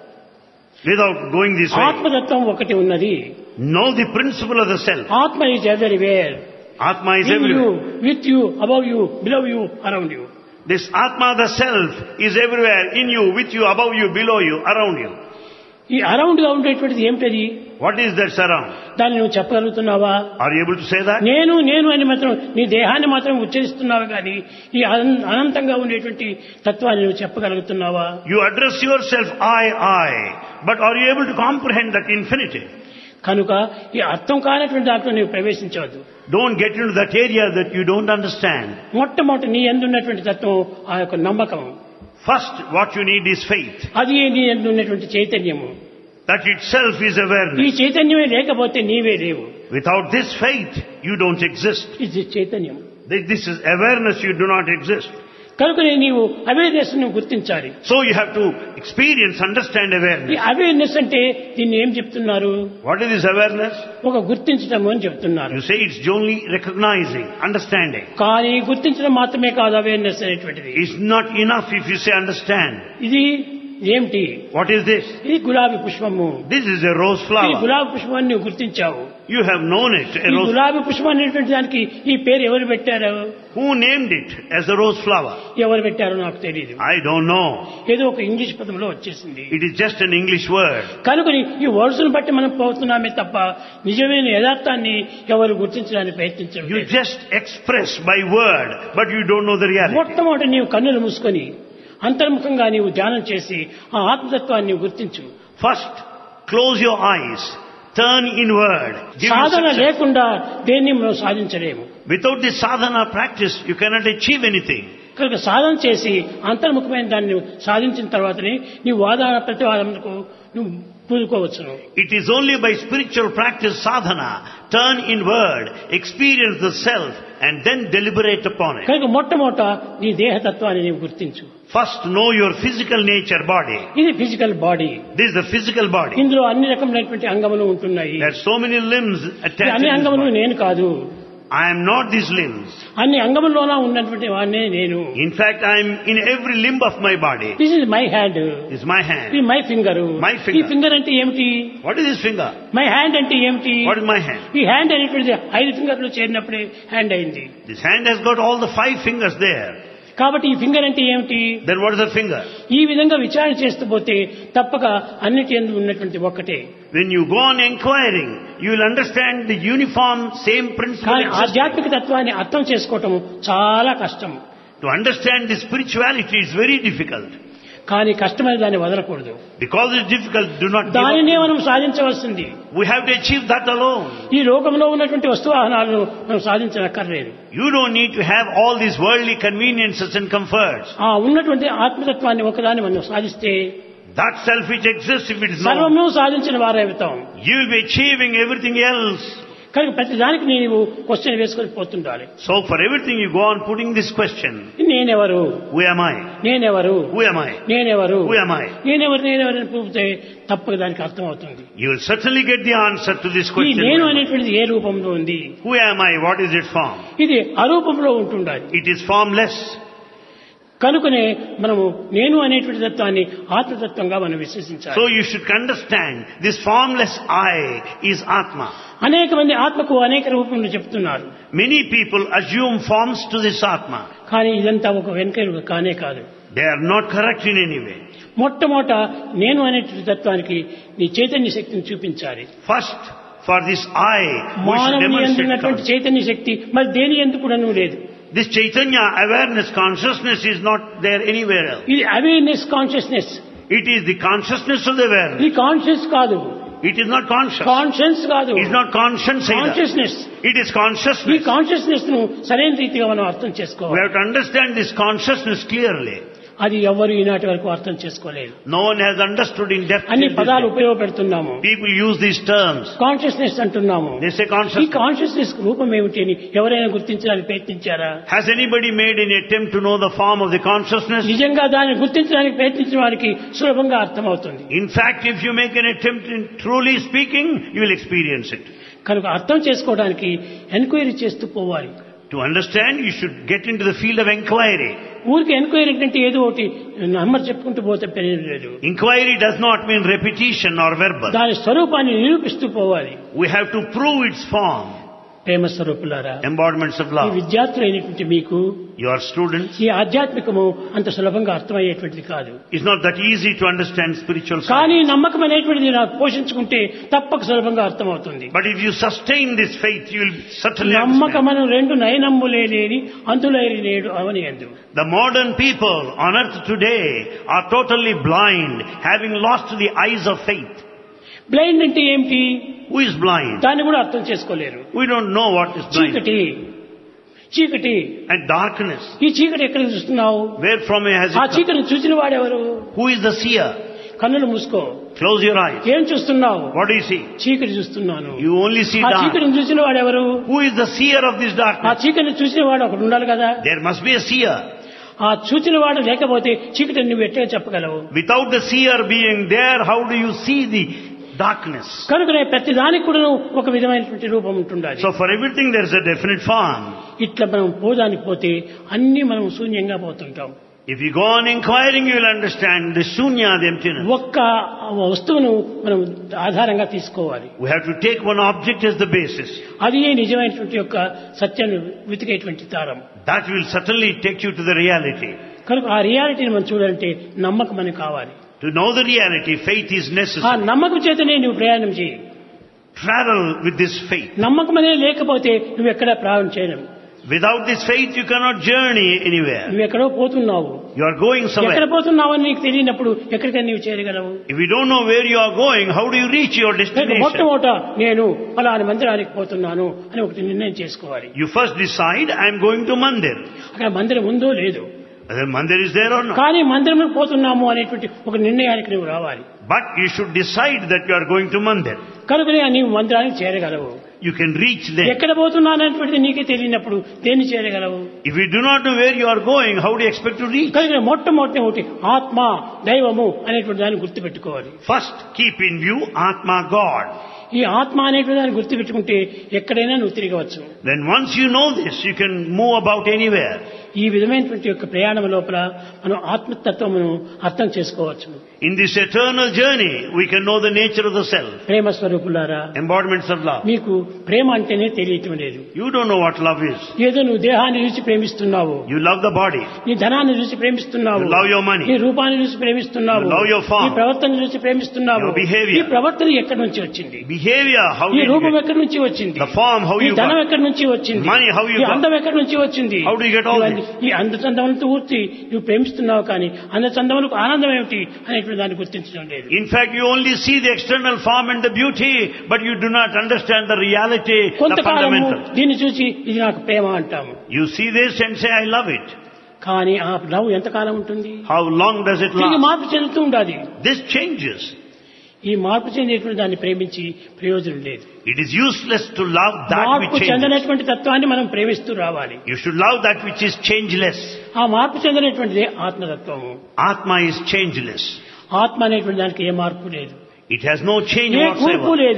without going this way. ఆత్మతత్వం ఒకటి ఉన్నది. Know the principle of the self. ఆత్మ is everywhere. Atma is in you, everywhere. With you, above you, below you, around you. This Atma, the self, is everywhere, in you, with you, above you, below you, around you. ఈ around గా ఉండేటువంటిది ఏమిటది? What is that surround? దాన్ని నువ్వు చెప్పగలుగుతున్నావా? Are you able to say that? నేను నేను అని మాత్రం నీ దేహాన్ని మాత్రం ఉచ్చరిస్తున్నావు కానీ ఈ అనం- అనంతంగా ఉండేటువంటి తత్వాన్ని నువ్వు చెప్పగలుగుతున్నావా? You address yourself, I, I. But are you able to comprehend that infinity? కనుక ఈ అర్థం కానటువంటి దాంట్లో నీవు ప్రవేశించవద్దు. Don't get into that area that you don't understand. మొట్టమొదటి నీ యందు ఉన్నటువంటి తత్వం ఆ యొక్క నమ్మకం. First, what you need is faith. అది నీ యందు ఉన్నటువంటి చైతన్యము. That itself is ఈ awareness. చైతన్యమే లేకపోతే నీవే లేవు. Without this faith, you don't exist. ఇది చైతన్యం. This is awareness, you do not exist. కనుకనే నీవు అవేర్నెస్ ను గుర్తించాలి. So you have to experience, understand ఈ awareness. అవేర్నెస్ అంటే దీన్ని ఏం చెప్తున్నారు? What is this awareness? ఒక గుర్తించటం అని చెప్తున్నారు. You say it's only recognizing, understanding. కానీ గుర్తించడం మాత్రమే కాదు అవేర్నెస్ అనేటువంటిది. It's not enough if you say understand. ఇది ఏమిటి? What is this? ఇది గులాబీ పుష్పము. This is a rose ఈ flower. గులాబీ పుష్పాన్ని నువ్వు గుర్తించావు. You have known it. A ఈ rose. గులాబీ పుష్పం అనేటువంటి దానికి ఈ పేరు ఎవరు పెట్టారు? Who named it as the rose flower? ఎవరు పెట్టారో నాకు తెలియదు. I don't know. ఏదో ఒక ఇంగ్లీష్ పదంలో వచ్చేసింది. It is just an English word. కనుక ఈ వర్డ్స్ ను బట్టి మనం పోతున్నామే తప్ప నిజమైన యథార్థాన్ని ఎవరు గుర్తించడానికి ప్రయత్నించడం You లేదు. just express by word, but you don't know the reality. మొట్టమొదటి నీవు కన్నులు మూసుకొని అంతర్ముఖంగా నీవు ధ్యానం చేసి ఆ ఆత్మతత్వాన్ని నీవు గుర్తించు. First, close your eyes, turn inward. Give you Sadhana success. లేకుండా దేన్ని మనం సాధించలేము. Without this sadhana practice, you cannot achieve anything. కనుక సాధన చేసి అంతర్ముఖమైన దాన్ని నువ్వు సాధించిన తర్వాతనే నీ వాదన ప్రతివాదనకు నువ్వు పూనుకోవచ్చును. It is only by spiritual practice sadhana, turn inward, experience the self, and then deliberate upon it. కనుక మొట్టమొదట నీ దేహతత్వాన్ని నీవు గుర్తించు. First, know your physical nature body. ఇది physical body. This is the physical body. ఇందులో అన్ని రకములైనటువంటి అంగములు ఉంటున్నాయి. There are so many limbs ఈ attached అన్ని to this అంగములు body. నేను కాదు. I am not these limbs. అన్ని అంగముల్లోన ఉన్నటువంటి వాడినే నేను. In fact, I am in every limb of my body. This is my hand. This is my hand. ఇది my finger. My finger. ఈ finger అంటే ఏమిటి? What is this finger? My hand అంటే ఏమిటి? What is my hand? ఈ hand అనేటువంటిది ఐదు ఫింగర్లు చేరినప్పుడే హ్యాండ్ అయింది. This hand has got all the five fingers there. కాబట్టి ఈ ఫింగర్ అంటే ఏమిటి? Then what is the finger? ఈ విధంగా విచారణ చేస్తూ పోతే తప్పక అన్నిటి యందు ఉన్నటువంటి ఒక్కటే. When you go on inquiring, you will understand the uniform same principle కానీ existing. ఆధ్యాత్మిక తత్వాన్ని అర్థం చేసుకోవటం చాలా కష్టం. To understand the spirituality is very difficult. కానీ కష్టమైన దాన్ని వదలకూడదు. Because it's difficult, do not give దానినే up. మనం సాధించవలసింది. We have to achieve that alone. ఈ లోకంలో ఉన్నటువంటి వస్తువాహనాలను మనం సాధించనక్కర్లేదు. You don't need to have all these worldly conveniences and comforts. ఆ ఉన్నటువంటి ఆత్మతత్వాన్ని ఒకదాన్ని మనం సాధిస్తే That self which exists, if it is known, సర్వము సాధించిన వారైతాం. you will be achieving everything else. కనుక ప్రతి దానికి నీవు క్వశ్చన్ వేసుకొని పోతుండాలి. So for everything you go on putting this question. నేనెవరు? Who am I? నేనెవరు? Who am I? నేనెవరు? Who am I? నేనెవరు నేనెవరు అని పూపితే తప్పక దానికి అర్థం అవుతుంది. You will certainly get the answer to this ఈ question. నేను అనేటువంటిది ఏ రూపంలో ఉంది? Who am I? What is its form? ఇది అరూపంలో ఉంటుండాలి. It is formless. కనుకనే మనము నేను అనేటువంటి తత్వాన్ని ఆత్మతత్వంగా మనం విశ్వసించాలి. So you should understand this formless I is Atma. అనేక మంది ఆత్మకు అనేక రూపంలో చెప్తున్నారు. Many people assume forms to this Atma. కానీ ఇదంతా ఒక వెనుక కానే కాదు. They are not correct in any way. మొట్టమొదట నేను అనేటువంటి తత్వానికి నీ చైతన్య శక్తిని చూపించాలి. First, for this I, we should మానవుని demonstrate ఎందున్నటువంటి God. చైతన్య శక్తి మరి దేని ఎందుకు కూడా లేదు. This Chaitanya awareness, consciousness is not there anywhere else. ఇది awareness consciousness. It is the consciousness of the awareness. ఇది కాన్షియస్ కాదు. It is not conscious. Conscience కాదు. It is not conscience either. Consciousness. It is ఈ consciousness. Consciousness ను సరైన రీతిగా మనం అర్థం We చేసుకోవాలి. have to understand this consciousness clearly. అది ఎవరు ఈనాటి వరకు అర్థం చేసుకోలేదు. No one has understood in depth. అన్ని till this పదాలు day. ఉపయోగపెడుతున్నాము. People use these terms. Consciousness అంటున్నాము. They say ఈ consciousness. కాన్షియస్నెస్ రూపం ఏమిటి అని ఎవరైనా గుర్తించడానికి ప్రయత్నించారా? Has anybody made any attempt to know the form of the consciousness? నిజంగా దాన్ని గుర్తించడానికి ప్రయత్నించిన వారికి సులభంగా అర్థమవుతుంది. In fact, if you make an attempt in truly speaking, you will experience it. కనుక అర్థం చేసుకోవడానికి ఎంక్వైరీ చేస్తూ పోవాలి. To understand, you should get into the field of inquiry. ఊరికి ఎంక్వైరీ అంటే ఏదో ఒకటి నంబర్ చెప్పుకుంటూ పోతే పెరిగి లేదు. Inquiry does not mean repetition or verbal. దాని స్వరూపాన్ని నిరూపిస్తూ పోవాలి. We have to prove its form. ప్రేమ స్వరూపులారా, Embodiments of ఈ love. విద్యార్థులైనటువంటి మీకు You are students. ఈ ఆధ్యాత్మికము అంత సులభంగా అర్థమయ్యేటువంటిది కాదు. It's not that easy to understand spiritual కానీ science. నమ్మకం అనేటువంటిది నాకు పోషించుకుంటే తప్పక సులభంగా అర్థమవుతుంది. But if you sustain this faith, you will certainly understand. నమ్మకమను రెండు నయనమ్ములే లేని అంతులైరి నేడు అవని అందు. The modern people on earth today are totally blind, having lost the eyes of faith. Blind అంటే ఏమిటి? Who is blind? దాన్ని కూడా అర్థం చేసుకోలేరు. We don't know what is blind. చీకటి చీకటి And darkness. ఈ చీకటి ఎక్కడ చూస్తున్నావు? Where from has it ఆ come? చీకటిని చూసిన వాడెవరు? Who is the seer? కన్నులు మూసుకో. Close your eyes. ఏం చూస్తున్నావు? What do you see? చీకటి చూస్తున్నాను. You only see ఆ dark. చీకటిని చూసిన వాడెవరు? Who is the seer of this ఆ darkness? చీకటిని చూసిన వాడు ఒకడు ఉండాలి కదా. There must be a seer. ఆ చూచిన వాడు లేకపోతే చీకటిని నువ్వు ఎట్లా చెప్పగలవు? Without the seer being there, how do you see the darkness? కనుకనే ప్రతి దానికి కూడా ఒక విధమైనటువంటి రూపం ఉంటుండాలి. So for everything there is a definite form. ఇట్లా మనం పోదానికి పోతే అన్ని మనం శూన్యంగా పోతుంటాం. If you go on inquiring, you will understand the shunya, the emptiness. ఒక్క వస్తువును మనం ఆధారంగా తీసుకోవాలి. We have to take one object as the basis. అది నిజమైనటువంటి యొక్క సత్యాన్ని వెతికేటువంటి దారం. That will certainly take you to the reality. కనుక ఆ రియాలిటీని మనం చూడాలంటే నమ్మకం మనకు కావాలి. To know the reality, faith is ఆ necessary. నమ్మకం చేతనే నువ్వు ప్రయాణం చేయి. Travel with this faith. నమ్మకం అనేది లేకపోతే నువ్వు ఎక్కడ ప్రయాణం చేయలేవు. Without this faith, you cannot journey anywhere. నువ్వు ఎక్కడో పోతున్నావు. You are going ఎక్కడ somewhere. పోతున్నావని నీకు తెలియనప్పుడు ఎక్కడికైనా నీవు చేరగలవు. If you don't know where you are going, how do you reach your destination? మొట్టమొదట నేను ఫలాని మందిరానికి పోతున్నాను అని ఒకటి నిర్ణయం చేసుకోవాలి. You first decide, I am going to Mandir. అక్కడ మందిరం ఉందో లేదో, Whether Mandir is there or not. కానీ మందిరం పోతున్నాము అనేటువంటి ఒక నిర్ణయానికి నువ్వు రావాలి. But you should decide that you are going to Mandir. కనుకనే నీవు మందిరానికి చేరగలవు. You can reach there. ఎక్కడ పోతున్నాను అనేటువంటిది నీకే తెలియనప్పుడు దేన్ని చేరగలవు. If you do not know where you are going, how do you expect to reach? కనుక మొట్టమొదటి ఒకటి ఆత్మ దైవము అనేటువంటి దాన్ని గుర్తుపెట్టుకోవాలి. First, keep in view Atma, God. ఈ ఆత్మ అనేటువంటి దాన్ని గుర్తుపెట్టుకుంటే ఎక్కడైనా నువ్వు తిరగవచ్చు. Then once you know this, you can move about anywhere. ఈ విధమైనటువంటి యొక్క ప్రయాణం లోపల మనం ఆత్మతత్వమును అర్థం చేసుకోవచ్చు. In this eternal journey, we can know the nature of the self. ప్రేమ స్వరూపులారా, Embodiments of love. మీకు ప్రేమ అంటేనే తెలియటం లేదు. You don't know what love is. ఏదో నువ్వు దేహాన్ని చూసి ప్రేమిస్తున్నావు, You love the body. నీ ధనాన్ని చూసి ప్రేమిస్తున్నావు, You love your money. నీ రూపాన్ని చూసి ప్రేమిస్తున్నావు, You love your form. నీ ప్రవర్తన చూసి ప్రేమిస్తున్నావు. Your behavior. ఈ ప్రవర్తన ఎక్కడి నుంచి వచ్చింది? Behavior, how ఈ you రూపం get. ఎక్కడి నుంచి వచ్చింది? The form, how ఈ you ధనం got. ఎక్కడి నుంచి వచ్చింది? Money, how you ఈ got. అందం ఎక్కడి నుంచి వచ్చింది? How do you get all ఇవన్నీ- ఈ అందచందములతో ఊర్చి నువ్వు ప్రేమిస్తున్నావు, కానీ అందచందములకు ఆనందం ఏమిటి అనేటువంటి దాన్ని గుర్తించడం లేదు. In fact, you only see the external form and the beauty, but you do not understand the reality, the కొంతకాలము fundamental. దీన్ని చూసి ఇది నాకు ప్రేమ అంటాము, You see this and say, I love it. కానీ ఆ లవ్ ఎంతకాలం ఉంటుంది? How long does it తిరిగి last? మార్పు చెందుతూ ఉండాలి. This changes. ఈ మార్పు చెందేటువంటి దాన్ని ప్రేమించి ప్రయోజనం లేదు. It is useless to love that మార్పు which changes. చెందినటువంటి తత్వాన్ని మనం ప్రేమిస్తూ రావాలి. You should love that which is changeless. ఆ మార్పు చెందినటువంటిదే ఆత్మతత్వము. Atma is changeless. ఆత్మ అనేటువంటి దానికి ఏ మార్పు లేదు, It has no change ఏ కూర్పు whatsoever. లేదు,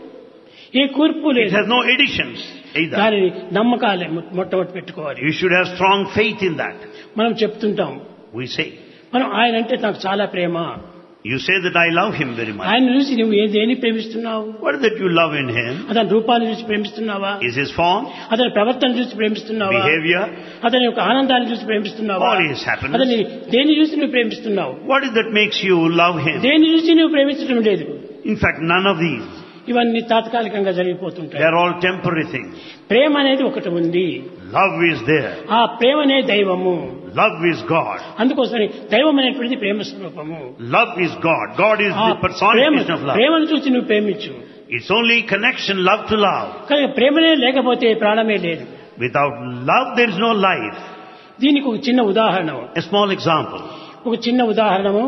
ఏ కూర్పు It లేదు. has no additions either. దానిని నమ్మకాలే మొ- మొట్టమొదటి పెట్టుకోవాలి. You should have strong faith in that. మనం చెప్తుంటాం, We say. మనం ఆయన అంటే నాకు చాలా ప్రేమ. You say that I love him very much. ఆయన చూసి నువ్వు ఏ దేని ప్రేమిస్తున్నావు? What is that you love in him? అతని రూపాన్ని చూసి ప్రేమిస్తున్నావా? Is his form, అతని ప్రవర్తన చూసి ప్రేమిస్తున్నావా? behavior? అతని యొక్క ఆనందాన్ని చూసి ప్రేమిస్తున్నావా? All his happiness. అతని దేన్ని చూసి నువ్వు ప్రేమిస్తున్నావు? What is that makes you love him? దేన్ని చూసి నువ్వు ప్రేమించడం లేదు. In fact, none of these. ఇవన్నీ తాత్కాలికంగా They జరిగిపోతుంటాయి. are all temporary things. ప్రేమ అనేది ఒకటి ఉంది. Love is there. ఆ ప్రేమనే దైవము. Love is God. అందుకోసమే దైవం అనేటువంటిది ప్రేమ స్వరూపము. Love is God. God is ఆ the personification of love. ప్రేమను చూసి నువ్వు ప్రేమించు. It's only connection, love to love. కానీ ప్రేమనే లేకపోతే ప్రాణమే లేదు. Without love, there is no life. దీనికి ఒక చిన్న ఉదాహరణ, A small example. ఒక చిన్న ఉదాహరణము.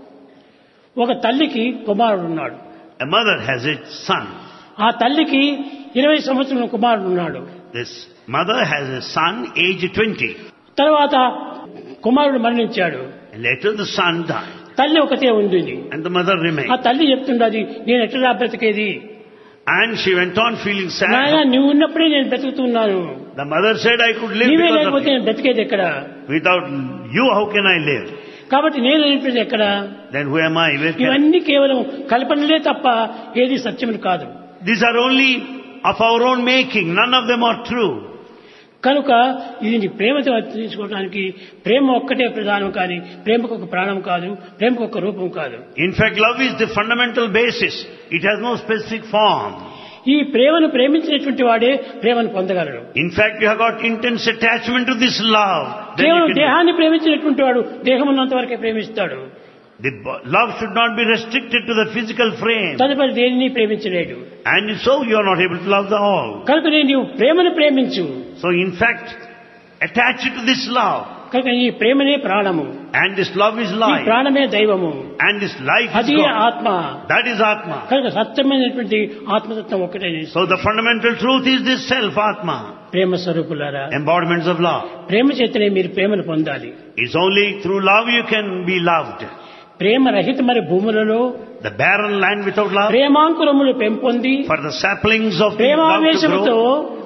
ఒక తల్లికి కుమారుడు ఉన్నాడు. A mother has a son. ఆ తల్లికి ఇరవై సంవత్సరాల కుమారుడు ఉన్నాడు. This mother has a son aged twenty. తర్వాత కుమారుడు మరణించాడు. And later the son died. తల్లి ఒకతే ఉంది. And the mother ఆ remained. తల్లి చెప్తుండది, నేను ఎట్లా బ్రతికేది? And she went on feeling నాయన sad. నువ్వు ఉన్నప్పుడే నేను బ్రతుకుతున్నాను, The mother said, I could live నీవే because లేకపోతే of you. నేను బ్రతికేది ఎక్కడ? Without you, how can I live? కాబట్టి నేను అనేటువంటిది ఎక్కడ? Then who am I? Where can I? ఇవన్నీ కేవలం కల్పనలే తప్ప ఏది సత్యములు కాదు. These are only of our own making. None of them are true. కనుక ఇది ప్రేమతో అర్థించుకోవడానికి ప్రేమ ఒక్కటే ప్రధానం, కానీ ప్రేమకు ఒక ప్రాణం కాదు, ప్రేమకు ఒక రూపం కాదు. In fact, love is the fundamental basis. It has no specific form. ఈ ప్రేమను ప్రేమించినటువంటి వాడే ప్రేమను పొందగలడు. In fact, you have got intense attachment to this love. Then కేవలం you can- దేహాన్ని ప్రేమించినటువంటి వాడు దేహం ఉన్నంత వరకే ప్రేమిస్తాడు. The bo- love should not be restricted to the physical frame. తదుపరి దేనిని ప్రేమించలేడు. And so you are not able to love the all. కనుక నేను నీవు ప్రేమను ప్రేమించు. So in fact, attach it to this love. కనుక ఈ ప్రేమనే ప్రాణము, And this love is ఈ life. ప్రాణమే దైవము, And this life is అది God. ఆత్మ. That is Atma. కనుక సత్యమైనటువంటి ఆత్మతత్వం ఒకటే. So the fundamental truth is this self, Atma. ప్రేమ స్వరూపులారా, Embodiments of love. ప్రేమ చేతనే మీరు ప్రేమను పొందాలి. It's only through love you can be loved. ప్రేమ రహిత మరి భూములలో The barren land without love. ప్రేమాంకురములు పెంపొంది For the saplings of the love to ప్రేమావేశముతో grow.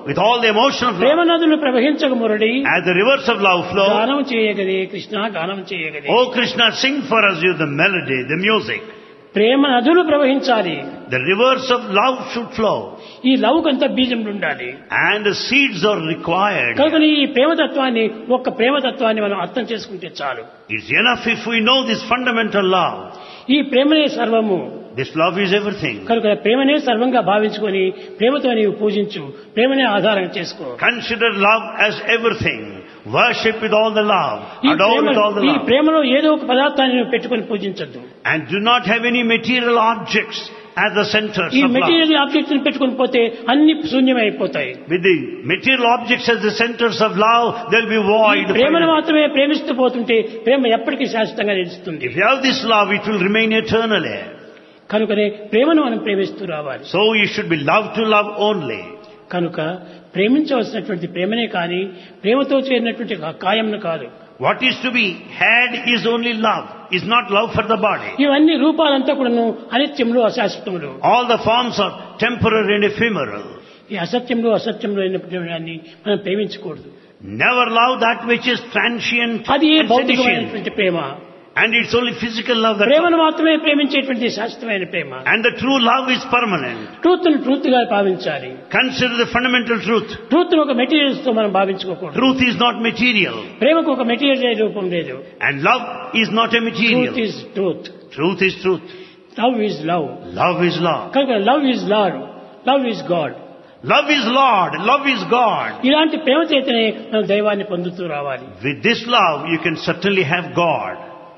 with all the emotion of Prema love. నదులు ప్రవహించక Muradi As the rivers of love flow, గానం చేయగదే కృష్ణ గానం చేయగదే. O Krishna, sing for us you the melody, the music. ప్రేమ నదులు ప్రవహించాలి. The rivers of love should flow. ఈ love కంత బీజం ఉండాలి. And the seeds are required. కనుక ఈ ప్రేమతత్వాన్ని ఒక్క ప్రేమతత్వాన్ని మనం అర్థం చేసుకుంటే చాలు. It's enough if we know this fundamental love. ఈ ప్రేమనే సర్వము. This love is everything. కనుక ప్రేమనే సర్వంగా భావించుకొని ప్రేమతో నీవు పూజించు, ప్రేమనే ఆధారం చేసుకో. Consider love as everything. Worship with all the love. ఈ Adore Prema with all the ఈ love. ప్రేమలో ఏదో ఒక పదార్థాన్ని నువ్వు పెట్టుకొని పూజించద్దు. And do not have any material objects as the centers ఈ of love. మెటీరియల్ ఆబ్జెక్ట్స్ ని పెట్టుకొని పోతే అన్ని శూన్యమైపోతాయి. With the material objects as the centers of love, there will be void. ప్రేమను మాత్రమే ప్రేమిస్తూ పోతుంటే ప్రేమ ఎప్పటికీ శాశ్వతంగా నిలుస్తుంది. If you have this love, it will remain eternally. కనుకనే ప్రేమను మనం ప్రేమిస్తూ రావాలి. So you should be loved to love only. కనుక ప్రేమించవలసినటువంటి ప్రేమనే కానీ ప్రేమతో చేరినటువంటి కాయంను కాదు. What is to be had is only love, is not love for the body. ఇవన్నీ రూపాలంతా కూడాను అనిత్యములు అశాశ్వతములు. All the forms are temporary and ephemeral. ఈ అసత్యములు అసత్యములు అయినటువంటి దాన్ని మనం ప్రేమించకూడదు. Never love that which is transient అది and seditious. భౌతికమైనటువంటి ప్రేమ. And it's only physical love that. ప్రేమను మాత్రమే ప్రేమించేటువంటి శాశ్వతమైన ప్రేమ. And the true love is permanent. Truth ను ట్రూత్ గా భావించాలి. Consider the fundamental truth. Truth ను ఒక మెటీరియల్స్ తో మనం భావించుకోకూడదు. Truth is not material. ప్రేమకు ఒక మెటీరియల్ రూపం లేదు. And love is not a material. Truth is truth. Truth is truth. Love is love. Love is love. కనుక love is Lord, love is God. Love is Lord. Love is God. ఇలాంటి ప్రేమ చేతనే మనం దైవాన్ని పొందుతూ రావాలి. With this love, you can certainly have God.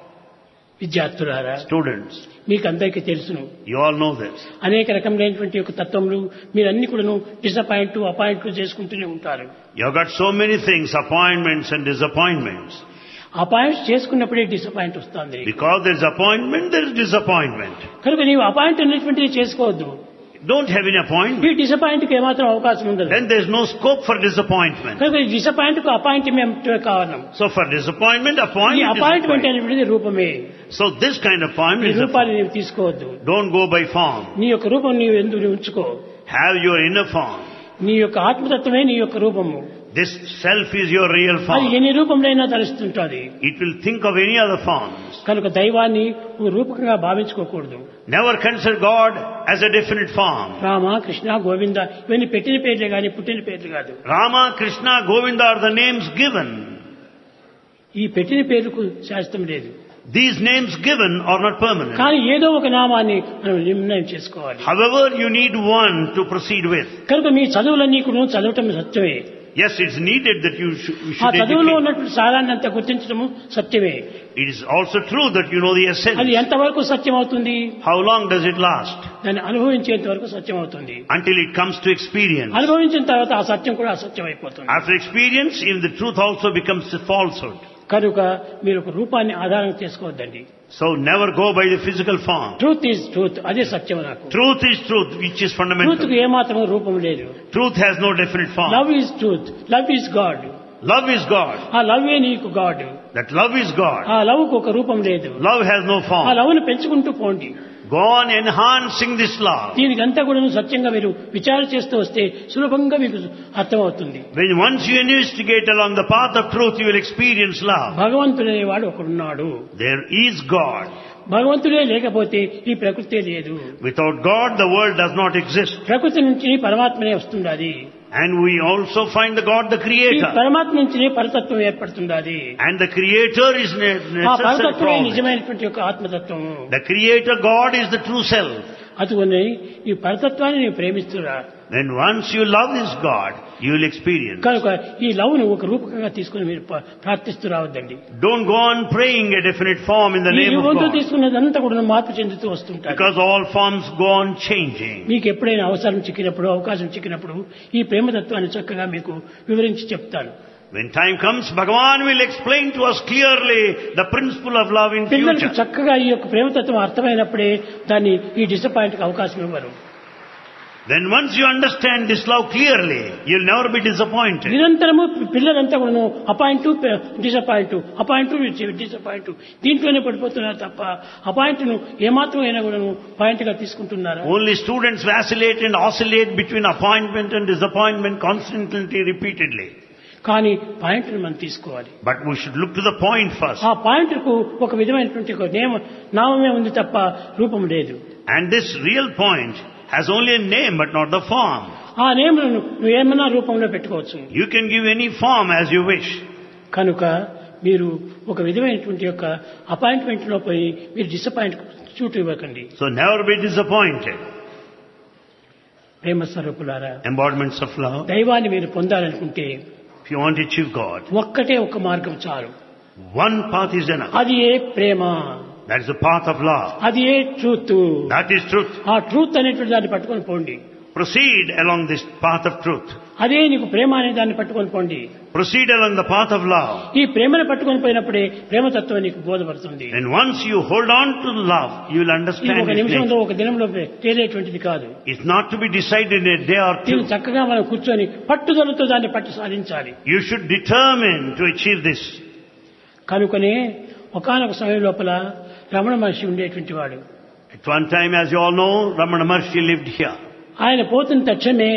విద్యార్థులారా, Students, మీకు అందరికీ తెలుసును, you all know this. అనేక రకమైనటువంటి యొక్క తత్వములు మీరన్ని కూడాను డిసప్పాయింట్ అపాయింట్ చేసుకుంటూనే ఉంటారు. You have got so many things, appointments and disappointments. Appoint చేసుకున్నప్పుడే డిసప్పాయింట్ వస్తుంది. Because there is appointment, there is disappointment. కనుక నీవు అపాయింట్ అనేటువంటిది చేసుకోవద్దు. Don't have any appointment. ఈ డిసప్పాయింట్ కి ఏమాత్రం అవకాశం ఉండదు. Then there is no scope for disappointment. కనుక ఈ డిసప్పాయింట్ కు అపాయింట్మెంట్ కారణం. So for disappointment, ఈ appointment is అపాయింట్మెంట్ required. అనేటువంటిది రూపమే. So this kind of ఈ appointment is a రూపాన్ని form. నీవు తీసుకోవద్దు. Don't go by form. నీ యొక్క రూపం నీవు ఎందుకు ఉంచుకో. Have your inner form. నీ యొక్క ఆత్మతత్వమే నీ యొక్క రూపము. This self is your real అది form. ఎన్ని రూపంలోనైనా తలుస్తుంటుంది. It will think of any other forms. కనుక దైవాన్ని ఒక రూపకంగా భావించుకోకూడదు. Never consider God as a definite form. Rama, Krishna, Govinda ఇవన్నీ పెట్టిన పేర్లే కానీ పుట్టిన పేర్లు కాదు. Rama, Krishna, Govinda are the names given. ఈ పెట్టిన పేర్లకు శాస్త్రం లేదు. These names given are not permanent. కానీ ఏదో ఒక నామాన్ని మనం నిర్ణయం చేసుకోవాలి. However, you need one to proceed with. కనుక మీ చదువులన్నీ కూడా చదవటం సత్యమే. Yes, it's needed that you should, you ఆ should చదువులో educate. ఉన్నటువంటి సారాన్ని అంతా గుర్తించడము సత్యమే. It is also true that you know the అది essence. ఎంతవరకు సత్యం అవుతుంది? How long does it last? దాన్ని అనుభవించేంత వరకు సత్యం అవుతుంది. Until it comes to experience. అనుభవించిన తర్వాత ఆ సత్యం కూడా అసత్యం అయిపోతుంది. After experience, even the truth also becomes a falsehood. కనుక మీరు ఒక రూపాన్ని ఆధారం చేసుకోవద్దండి. So never go by the physical form. Truth is truth, అదే సత్యం నాకు. Truth is truth, which is truth కు fundamental. ఏమాత్రం రూపం లేదు. Truth has no definite form. Love is truth, love is God. Love is God. ఆ love ఏ నీకు God. That love is God. ఆ లవ్ కు ఒక రూపం లేదు. Love has no ఆ form. లవ్ ను పెంచుకుంటూ పోండి. Go on enhancing this love. దీనికంతా కూడా సత్యంగా మీరు విచారణ చేస్తూ వస్తే సులభంగా మీకు అర్థమవుతుంది. When once you investigate along the path of truth, you will experience love. భగవంతుడు అనేవాడు ఒకడున్నాడు. There is God. భగవంతుడే లేకపోతే ఈ ప్రకృతి లేదు. Without God, the world does not exist. ప్రకృతి నుంచి పరమాత్మనే వస్తుండాలి. And we also find the God, the ఈ Creator. పరమాత్మ నుంచినే పరతత్వం ఏర్పడుతుండాలి. And the Creator is ne- ఆ necessary పరతత్వమే for it. నిజమైనటువంటి యొక్క ఆత్మతత్వము. The Creator God is the true self. అటువనే ఈ పరతత్వాన్ని నేను ప్రేమిస్తున్నా. Then once you love this God, you will experience. కనుక ఈ లవ్ ను ఒక రూపకంగా తీసుకుని మీరు ప- ప్రార్థిస్తూ రావద్దండి. Don't go on praying a definite form in the ఈ name of రూపంతో God. తీసుకున్నదంతా కూడా మార్పు చెందుతూ వస్తుంటారు. Because all forms go on changing. మీకు ఎప్పుడైనా అవసరం చిక్కినప్పుడు, అవకాశం చిక్కినప్పుడు ఈ ప్రేమతత్వాన్ని చక్కగా మీకు వివరించి చెప్తాను. When time comes, Bhagavan will explain to us clearly the principle of love in పిల్లలకు future. చక్కగా ఈ యొక్క ప్రేమతత్వం అర్థమైనప్పుడే దాన్ని ఈ డిసప్పాయింట్ కి అవకాశం ఇవ్వరు. Then once you understand this love clearly, you'll never be disappointed. నిరంతరము పిల్లలంతా కూడా అపాయింట్ డిసప్పాయింట్ అపాయింట్ డిసప్పాయింట్ దీంట్లోనే పడిపోతున్నారు తప్ప అపాయింట్ ను ఏమాత్రం అయినా కూడా పాయింట్ గా తీసుకుంటున్నారా? Only students vacillate and oscillate between appointment and disappointment constantly, repeatedly. కానీ పాయింట్ ను మనం తీసుకోవాలి. But we should look to the point first. ఆ పాయింట్ కు ఒక విధమైనటువంటి ఒక నేమ నామమే ఉంది తప్ప రూపం లేదు. And this real point has only a name but not the form. ఆ నేమను నువ్వు ఏమన్నా రూపంలో పెట్టుకోవచ్చు. You can give any form as you wish. కనుక మీరు ఒక విధమైనటువంటి యొక్క అపాయింట్మెంట్ లో పోయి మీరు డిసప్పాయింట్ చూటు ఇవ్వకండి. So never be disappointed. ప్రేమ స్వరూపులారా, Embodiments of love. దైవాన్ని మీరు పొందాలనుకుంటే If you want to achieve God, ఒక్కటే ఒక మార్గం చాలు. one path is enough. అది ఏ ప్రేమ, That is the path of love. అది ఏ ట్రూత్. That is truth. ఆ ట్రూత్ అనేటువంటి దాన్ని పట్టుకొని పోండి. Proceed along this path of truth. అదే నీకు ప్రేమ అనే దాన్ని పట్టుకొని పోండి. Proceed along the path of love. ఈ ప్రేమను పట్టుకొని పోయినప్పుడే ప్రేమతత్వం నీకు బోధపడుతుంది. And once you hold on to love, you will ఇది understand ఒక its నిమిషంలో nature. ఒక దినంలో తేలేటువంటిది కాదు. It's not to be decided in a day or దీన్ని two. చక్కగా మనం కూర్చొని పట్టుదలతో దాన్ని పట్టు సాధించాలి. You should determine to achieve this. కనుకనే ఒకానొక సమయం లోపల రమణ మహర్షి ఉండేటువంటి వాడు. At one time, as you all know, Ramana Maharshi lived here. ఆయన పోతున్న తక్షణమే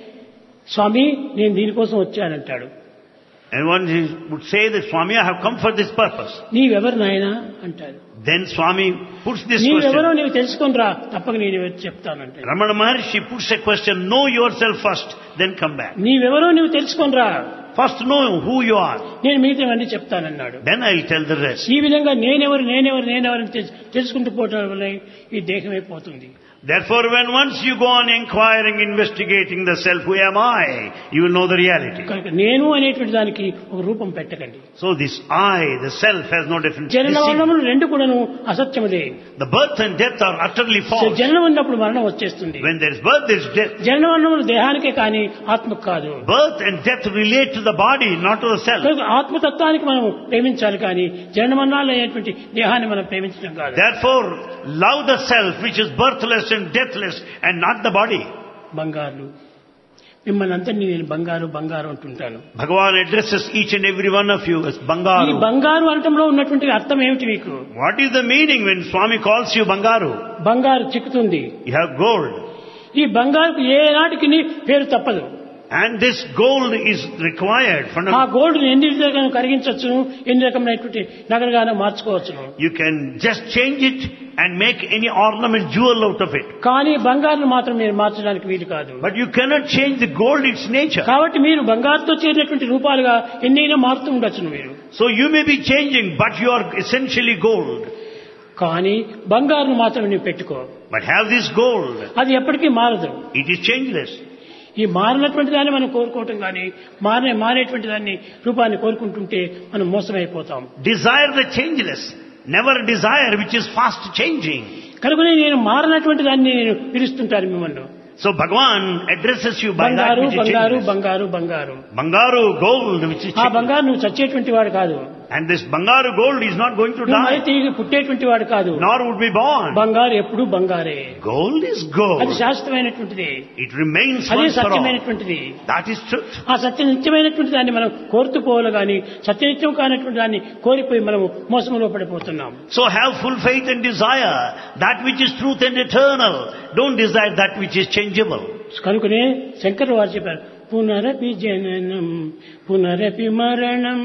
స్వామి నేను దీనికోసం వచ్చానంటాడు. And one would say that, Swami, I have come for this purpose. నీవెవరు నాయనా అంటాడు. Then Swami puts this నీవెవరో question. నీవు తెలుసుకొని రా, తప్పక నేను చెప్తానంటాడు. Ramana Maharshi puts a question, know yourself first, then come back. నీవెవరో నీవు తెలుసుకొని రా, First know who you are. నేను మిగతావన్నీ చెప్తానన్నాడు. Then I'll tell the rest. ఈ విధంగా నేనెవరు నేనెవరు నేనెవరు తెలుసుకుంటూ పోవడం వల్ల ఈ దేహమే పోతుంది. Therefore, when once you go on inquiring, investigating the self, who am I, you will know the reality. కనుక నేను అనేటువంటి దానికి ఒక రూపం పెట్టకండి. So this I, the self, has no difference. జనన మరణములు రెండు కూడాను అసత్యములే. The birth and death are utterly false. జననం ఉన్నప్పుడు మరణం వచ్చేస్తుంది. When there is birth, there is death. జనన మరణములు దేహానికే కానీ ఆత్మకు కాదు. Birth and death relate to the body, not to the self. కనుక ఆత్మతత్వానికి మనం ప్రేమించాలి కానీ జనన మరణాలు అనేటువంటి దేహాన్ని మనం ప్రేమించడం కాదు. Therefore, love the self, which is birthless and deathless, and not the body. బంగారు మిమ్మల్ని అందరినీ నేను బంగారు బంగారు అంటుంటాను. Bhagavan addresses each and every one of you as ఈ Bangaru. బంగారు అనటంలో ఉన్నటువంటి అర్థం ఏమిటి మీకు? What is the meaning when Swami calls you Bangaru? బంగారు చిక్కుతుంది. You have gold. ఈ బంగారుకు ఏ నాటికి పేరు తప్పదు. And this gold is required. ఆ Fundamental. గోల్డ్ ఎన్ని రకాలుగా కరిగించవచ్చును, ఎన్ని రకమైనటువంటి నగలుగానే మార్చుకోవచ్చును. You can just change it and make any ornament, jewel out of it. కానీ బంగారును మాత్రం మీరు మార్చడానికి వీలు కాదు. But you cannot change the gold, its nature. కాబట్టి మీరు బంగారుతో చేరినటువంటి రూపాలుగా ఎన్నైనా మారుతూ ఉండొచ్చును మీరు. So you may be changing, but you are essentially gold. కానీ బంగారును మాత్రం నీవు పెట్టుకో. But have this gold. అది ఎప్పటికీ మారదు. It is changeless. ఈ మారినటువంటి దాన్ని మనం కోరుకోవటం కానీ మారే మారేటువంటి దాన్ని రూపాన్ని కోరుకుంటుంటే మనం మోసమైపోతాం. Desire the changeless. Never desire which is fast changing. కనుకనే నేను మారినటువంటి దాన్ని నేను పిలుస్తుంటాను మిమ్మల్ని. So Bhagavan addresses you by that బంగారు which is బంగారు changeless. బంగారు బంగారు. Bangaru, gold, which is ఆ changeless. బంగారు నువ్వు చచ్చేటువంటి వాడు కాదు. And this Bangaru gold is not going to నువ్వు మరి die, తిరిగి పుట్టేటువంటి వాడు కాదు. nor would be born. బంగారు ఎప్పుడు బంగారే. Gold is అది gold. శాశ్వతమైనటువంటిది. It remains అదే once for all. సత్యమైనటువంటిది. That is truth. ఆ సత్యనిత్యమైనటువంటి దాన్ని మనం కోరుతూ పోవాలి కానీ సత్యనిత్యం కానటువంటి దాన్ని కోరిపోయి మనము మోసంలో పడిపోతున్నాం. So have full faith and desire that which is truth and eternal. Don't desire that which is changeable. కనుకనే శంకర్ వారు చెప్పారు, పునరపి జననం పునరపి మరణం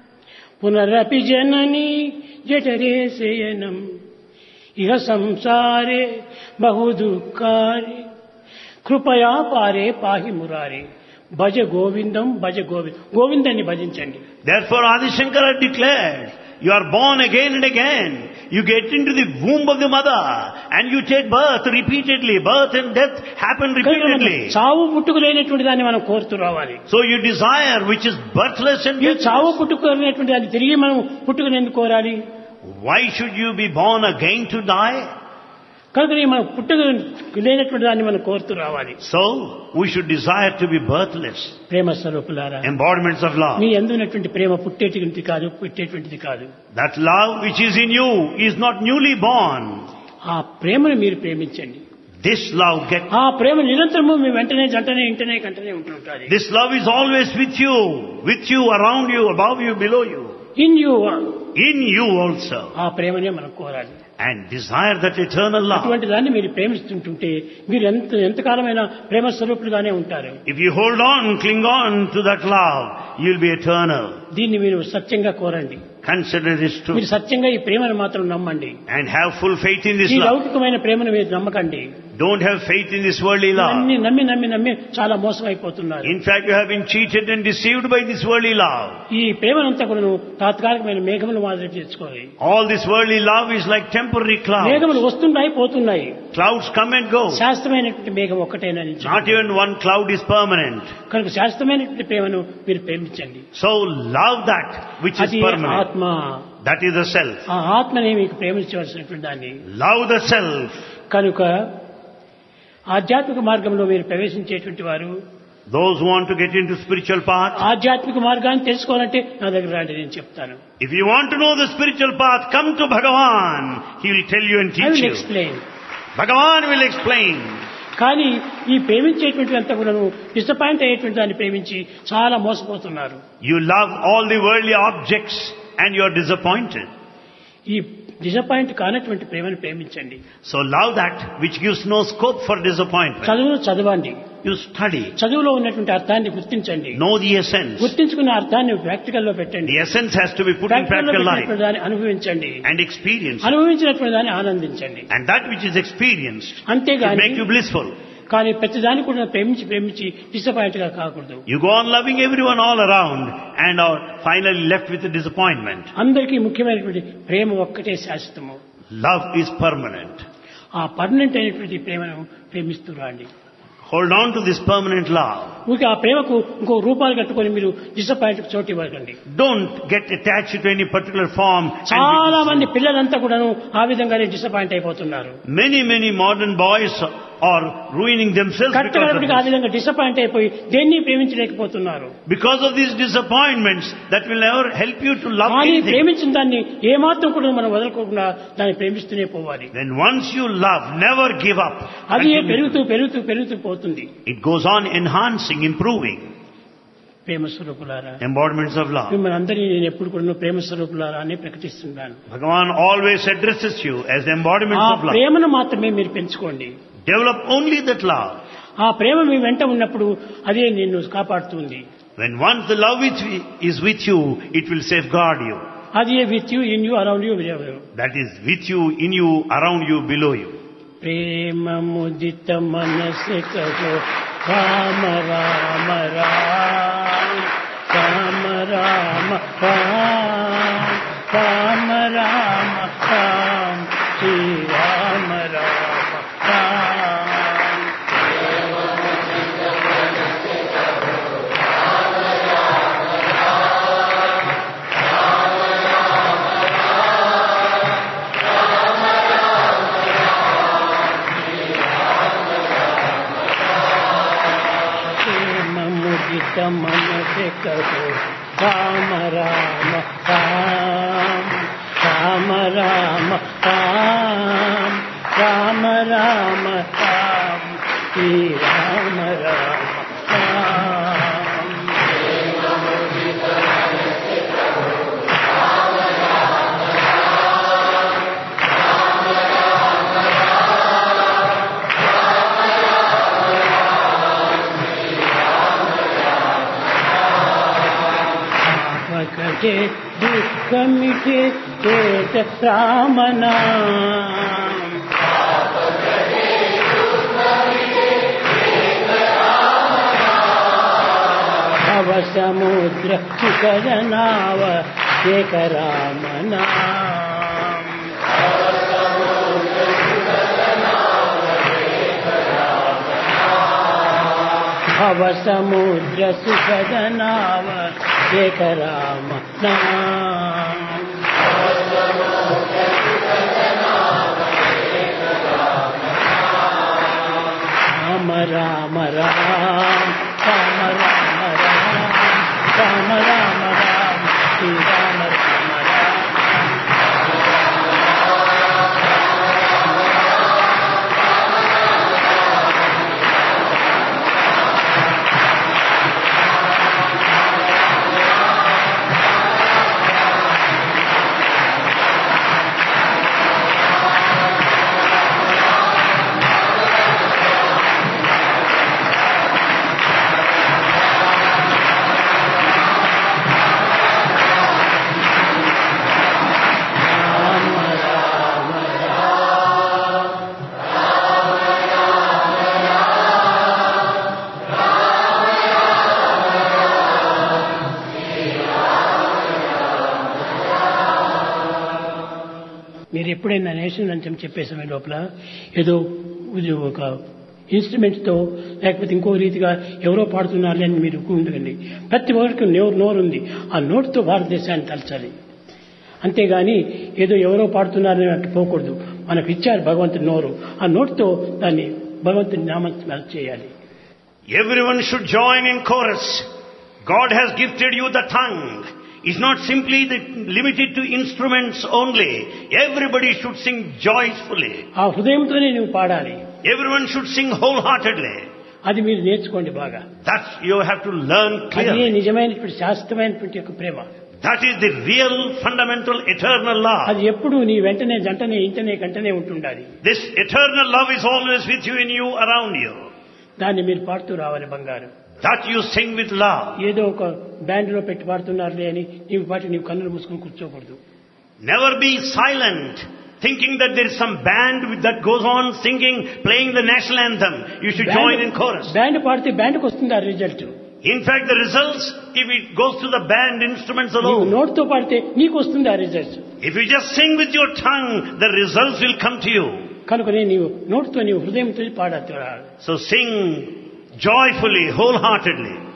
పునరపి జనని జఠరే శయనం ఇహ సంసారే బహు దుఃఖారి కృపయా పారే పాహి మురారి భజ గోవిందం భజ గోవిందం. గోవిందాన్ని భజించండి. Therefore Adi Shankara declared, you are born again and again. You get into the womb of the mother and you take birth repeatedly. Birth and death happen repeatedly. చావు పుట్టుకు లేనటువంటి దాన్ని మనం కోరుతూ రావాలి. So you desire which is birthless and ఈ చావు deathless. పుట్టుకు లేనటువంటి దాన్ని తిరిగి మనం పుట్టుకుని ఎందుకు కోరాలి? Why should you be born again to die? కనుక మనం పుట్టుక లేనటువంటి దాన్ని మనం కోరుతూ రావాలి. So we should desire to be birthless. ప్రేమ స్వరూపులారా, Embodiments of love. మీ అందునటువంటి ప్రేమ పుట్టేటువంటిది కాదు, పుట్టేటువంటిది కాదు. That love which is in you is not newly born. ఆ ప్రేమను మీరు ప్రేమించండి. This love get, ఆ ప్రేమ నిరంతరము మీ వెంటనే జంటనే ఇంటనే కంటనే ఉంటుంటుంది. this love is always with you, with you, around you, above you, below you, in you, in you also. ఆ ప్రేమనే మనం కోరాలి. And desire that eternal love. అటువంటి దాన్ని మీరు ప్రేమిస్తుంటుంటే మీరు ఎంత ఎంతకాలమైన ప్రేమ స్వరూపులుగానే ఉంటారు. If you hold on, cling on to that love, you will be eternal. దీన్ని మీరు సత్యంగా కోరండి. Consider this true. మీరు సత్యంగా ఈ ప్రేమను మాత్రం నమ్మండి. And have full faith in this ఈ love. లౌకికమైన ప్రేమను మీరు నమ్మకండి. Don't have faith in this worldly love. అన్ని నమ్మి నమ్మి నమ్మి చాలా మోసం అయిపోతున్నారు. In fact, you have been cheated and deceived by this worldly love. ఈ ప్రేమనంతా కూడా తాత్కాలికమైన మేఘముల మాదిరి తెచ్చుకోవాలి. All this worldly love is like temporary clouds. మేఘములు వస్తున్నాయి పోతున్నాయి. Clouds come and go. శాశ్వతమైనటువంటి మేఘం ఒక్కటేనా నిలిచి. Not even one cloud is permanent. కనుక శాశ్వతమైనటువంటి ప్రేమను మీరు ప్రేమించండి. So love that which is అది permanent. ఆత్మ. That is the self. ఆ ఆత్మనే మీకు ప్రేమించవలసినటువంటి దాన్ని. Love the self. కనుక ఆధ్యాత్మిక మార్గంలో మీరు ప్రవేశించేటువంటి వారు, Those who want to get into spiritual path, ఆధ్యాత్మిక మార్గాన్ని తెలుసుకోవాలంటే నా దగ్గర రండి, నేను చెప్తాను. if you want to know the spiritual path, come to Bhagavan. He will tell you and I teach will you. explain. Bhagavan will explain. కానీ ఈ ప్రేమించేటువంటి అంతా కూడా డిసప్పాయింట్ అయ్యేటువంటి దాన్ని ప్రేమించి చాలా మోసపోతున్నారు. You love all the worldly objects and you are disappointed. ఈ డిసప్పాయింట్ కానటువంటి ప్రేమను ప్రేమించండి. So love that which gives no scope for disappointment. చదువును చదవండి. You study. చదువులో ఉన్నటువంటి అర్థాన్ని గుర్తించండి. Know the essence. గుర్తించుకున్న అర్థాన్ని ప్రాక్టికల్ లో పెట్టండి. The essence has to be put in practical life దాన్ని అనుభవించండి. and experience. అనుభవించినటువంటి దాన్ని ఆనందించండి. And that which is experienced will అంతేగాని make you blissful. కానీ ప్రతిదాన్ని కూడా ప్రేమించి ప్రేమించి డిసప్పాయింట్ గా కాకూడదు. You go on loving everyone all around and are finally left with a disappointment. అందరికీ ముఖ్యమైనటువంటి ప్రేమ ఒక్కటే శాశ్వతము. Love is permanent. ఆ పర్మనెంట్ అయినటువంటి ప్రేమను ప్రేమిస్తూ రండి. Hold on to this permanent love. ఊరికి ఆ ప్రేమకు ఇంకో రూపాలు కట్టుకొని మీరు డిసప్పాయింట్ చోటు ఇవ్వకండి. Don't get attached to any particular form. చాలా మంది పిల్లలంతా కూడాను ఆ విధంగానే డిసప్పాయింట్ అయిపోతున్నారు. Many, many modern boys are ruining themselves because of కట్టకడపటికి ఆ this. విధంగా డిసప్పాయింట్ అయిపోయి దేన్ని ప్రేమించలేకపోతున్నారు. Because of these disappointments that will never help you to love కానీ anything. ప్రేమించిన దాన్ని ఏమాత్రం కూడా మనం వదలకోకుండా దాన్ని ప్రేమిస్తూనే పోవాలి. Then once you love, never give up. అది Continue. పెరుగుతూ పెరుగుతూ పెరుగుతూ పోతుంది. It goes on enhancing, improving. ప్రేమ స్వరూపులారా, Embodiments of love. మిమ్మల్ని అందరినీ నేను ఎప్పుడు కూడా ప్రేమ స్వరూపులారా అని ప్రకటిస్తున్నాను. Bhagavan always addresses you as the ఆ embodiments of love. ప్రేమను మాత్రమే మీరు పెంచుకోండి. Develop only that love. ఆ ప్రేమ మీ వెంట ఉన్నప్పుడు అదే నిన్ను కాపాడుతుంది. When once the love which is with you, it will safeguard you. అది with you, in you, around you. That is with you, in you, around you, below you. ప్రేమ ముదిత మనసె కహో రామ రామ రామ రామ రామ రామ రామ రామ రామ శ్రీ రామ రామ రామ. మనసె కహో రామ రామ రామ రామ రామ రామ రామ రామ రామ శ్రీ రామ రామ రామ. कटे दुख मिटे चेत राम नाम. भव समुद्र सुखद नाव एक राम नाम. भव समुद्र सुखद नाव एक राम नाम. राम राम राम राम राम राम राम राम राम श्री राम राम राम. మీరు ఎప్పుడైనా నేషనల్ అంతం చెప్పే సమయం లోపల ఏదో ఇది ఒక ఇన్స్ట్రుమెంట్స్ తో లేకపోతే ఇంకో రీతిగా ఎవరో పాడుతున్నారు అని మీరు ఉండకండి. ప్రతి ఒక్కరికి నోరు నోరు ఉంది. ఆ నోటితో భారతదేశాన్ని తలచాలి. అంతేగాని ఏదో ఎవరో పాడుతున్నారని అట్టు పోకూడదు. మనకు ఇచ్చారు భగవంతుని నోరు. ఆ నోటితో దాన్ని భగవంతుని నామస్మరణ చేయాలి. Everyone should join in chorus. God has gifted you the tongue. It's not simply the, limited to instruments only. Everybody should sing joyfully. ఆ హృదయంతోనే నువ్వు పాడాలి. Everyone should sing wholeheartedly. అది మీరు నేర్చుకోండి బాగా. That you have to learn clearly. అది నిజమైనటువంటి శాశ్వతమైనటువంటి యొక్క ప్రేమ. That is the real, fundamental, eternal love. అది ఎప్పుడు నీ వెంటనే జంటనే ఇంటనే కంటనే ఉంటుండాలి. This eternal love is always with you, in you, around you. దాన్ని మీరు పాడుతూ రావాలి బంగారు. That you sing with love. ఏదో ఒక బ్యాండ్ లో పెట్టి పాడుతున్నారులే అని నీవు పాటి నీవు కన్నులు మూసుకుని కూర్చోకూడదు. Never be silent, thinking that there is some band that goes on singing, playing the national anthem. You should join in chorus. Band పాడితే బ్యాండ్కి వస్తుంది ఆ result. In fact, the results, if it goes to the band instruments alone. నోటితో పాడితే నీకు వస్తుంది ఆ result. If you just sing with your tongue, the results will come to you. కనుకనే నీవు నోటితో నీవు హృదయంతో పాడాలి. So sing joyfully, wholeheartedly.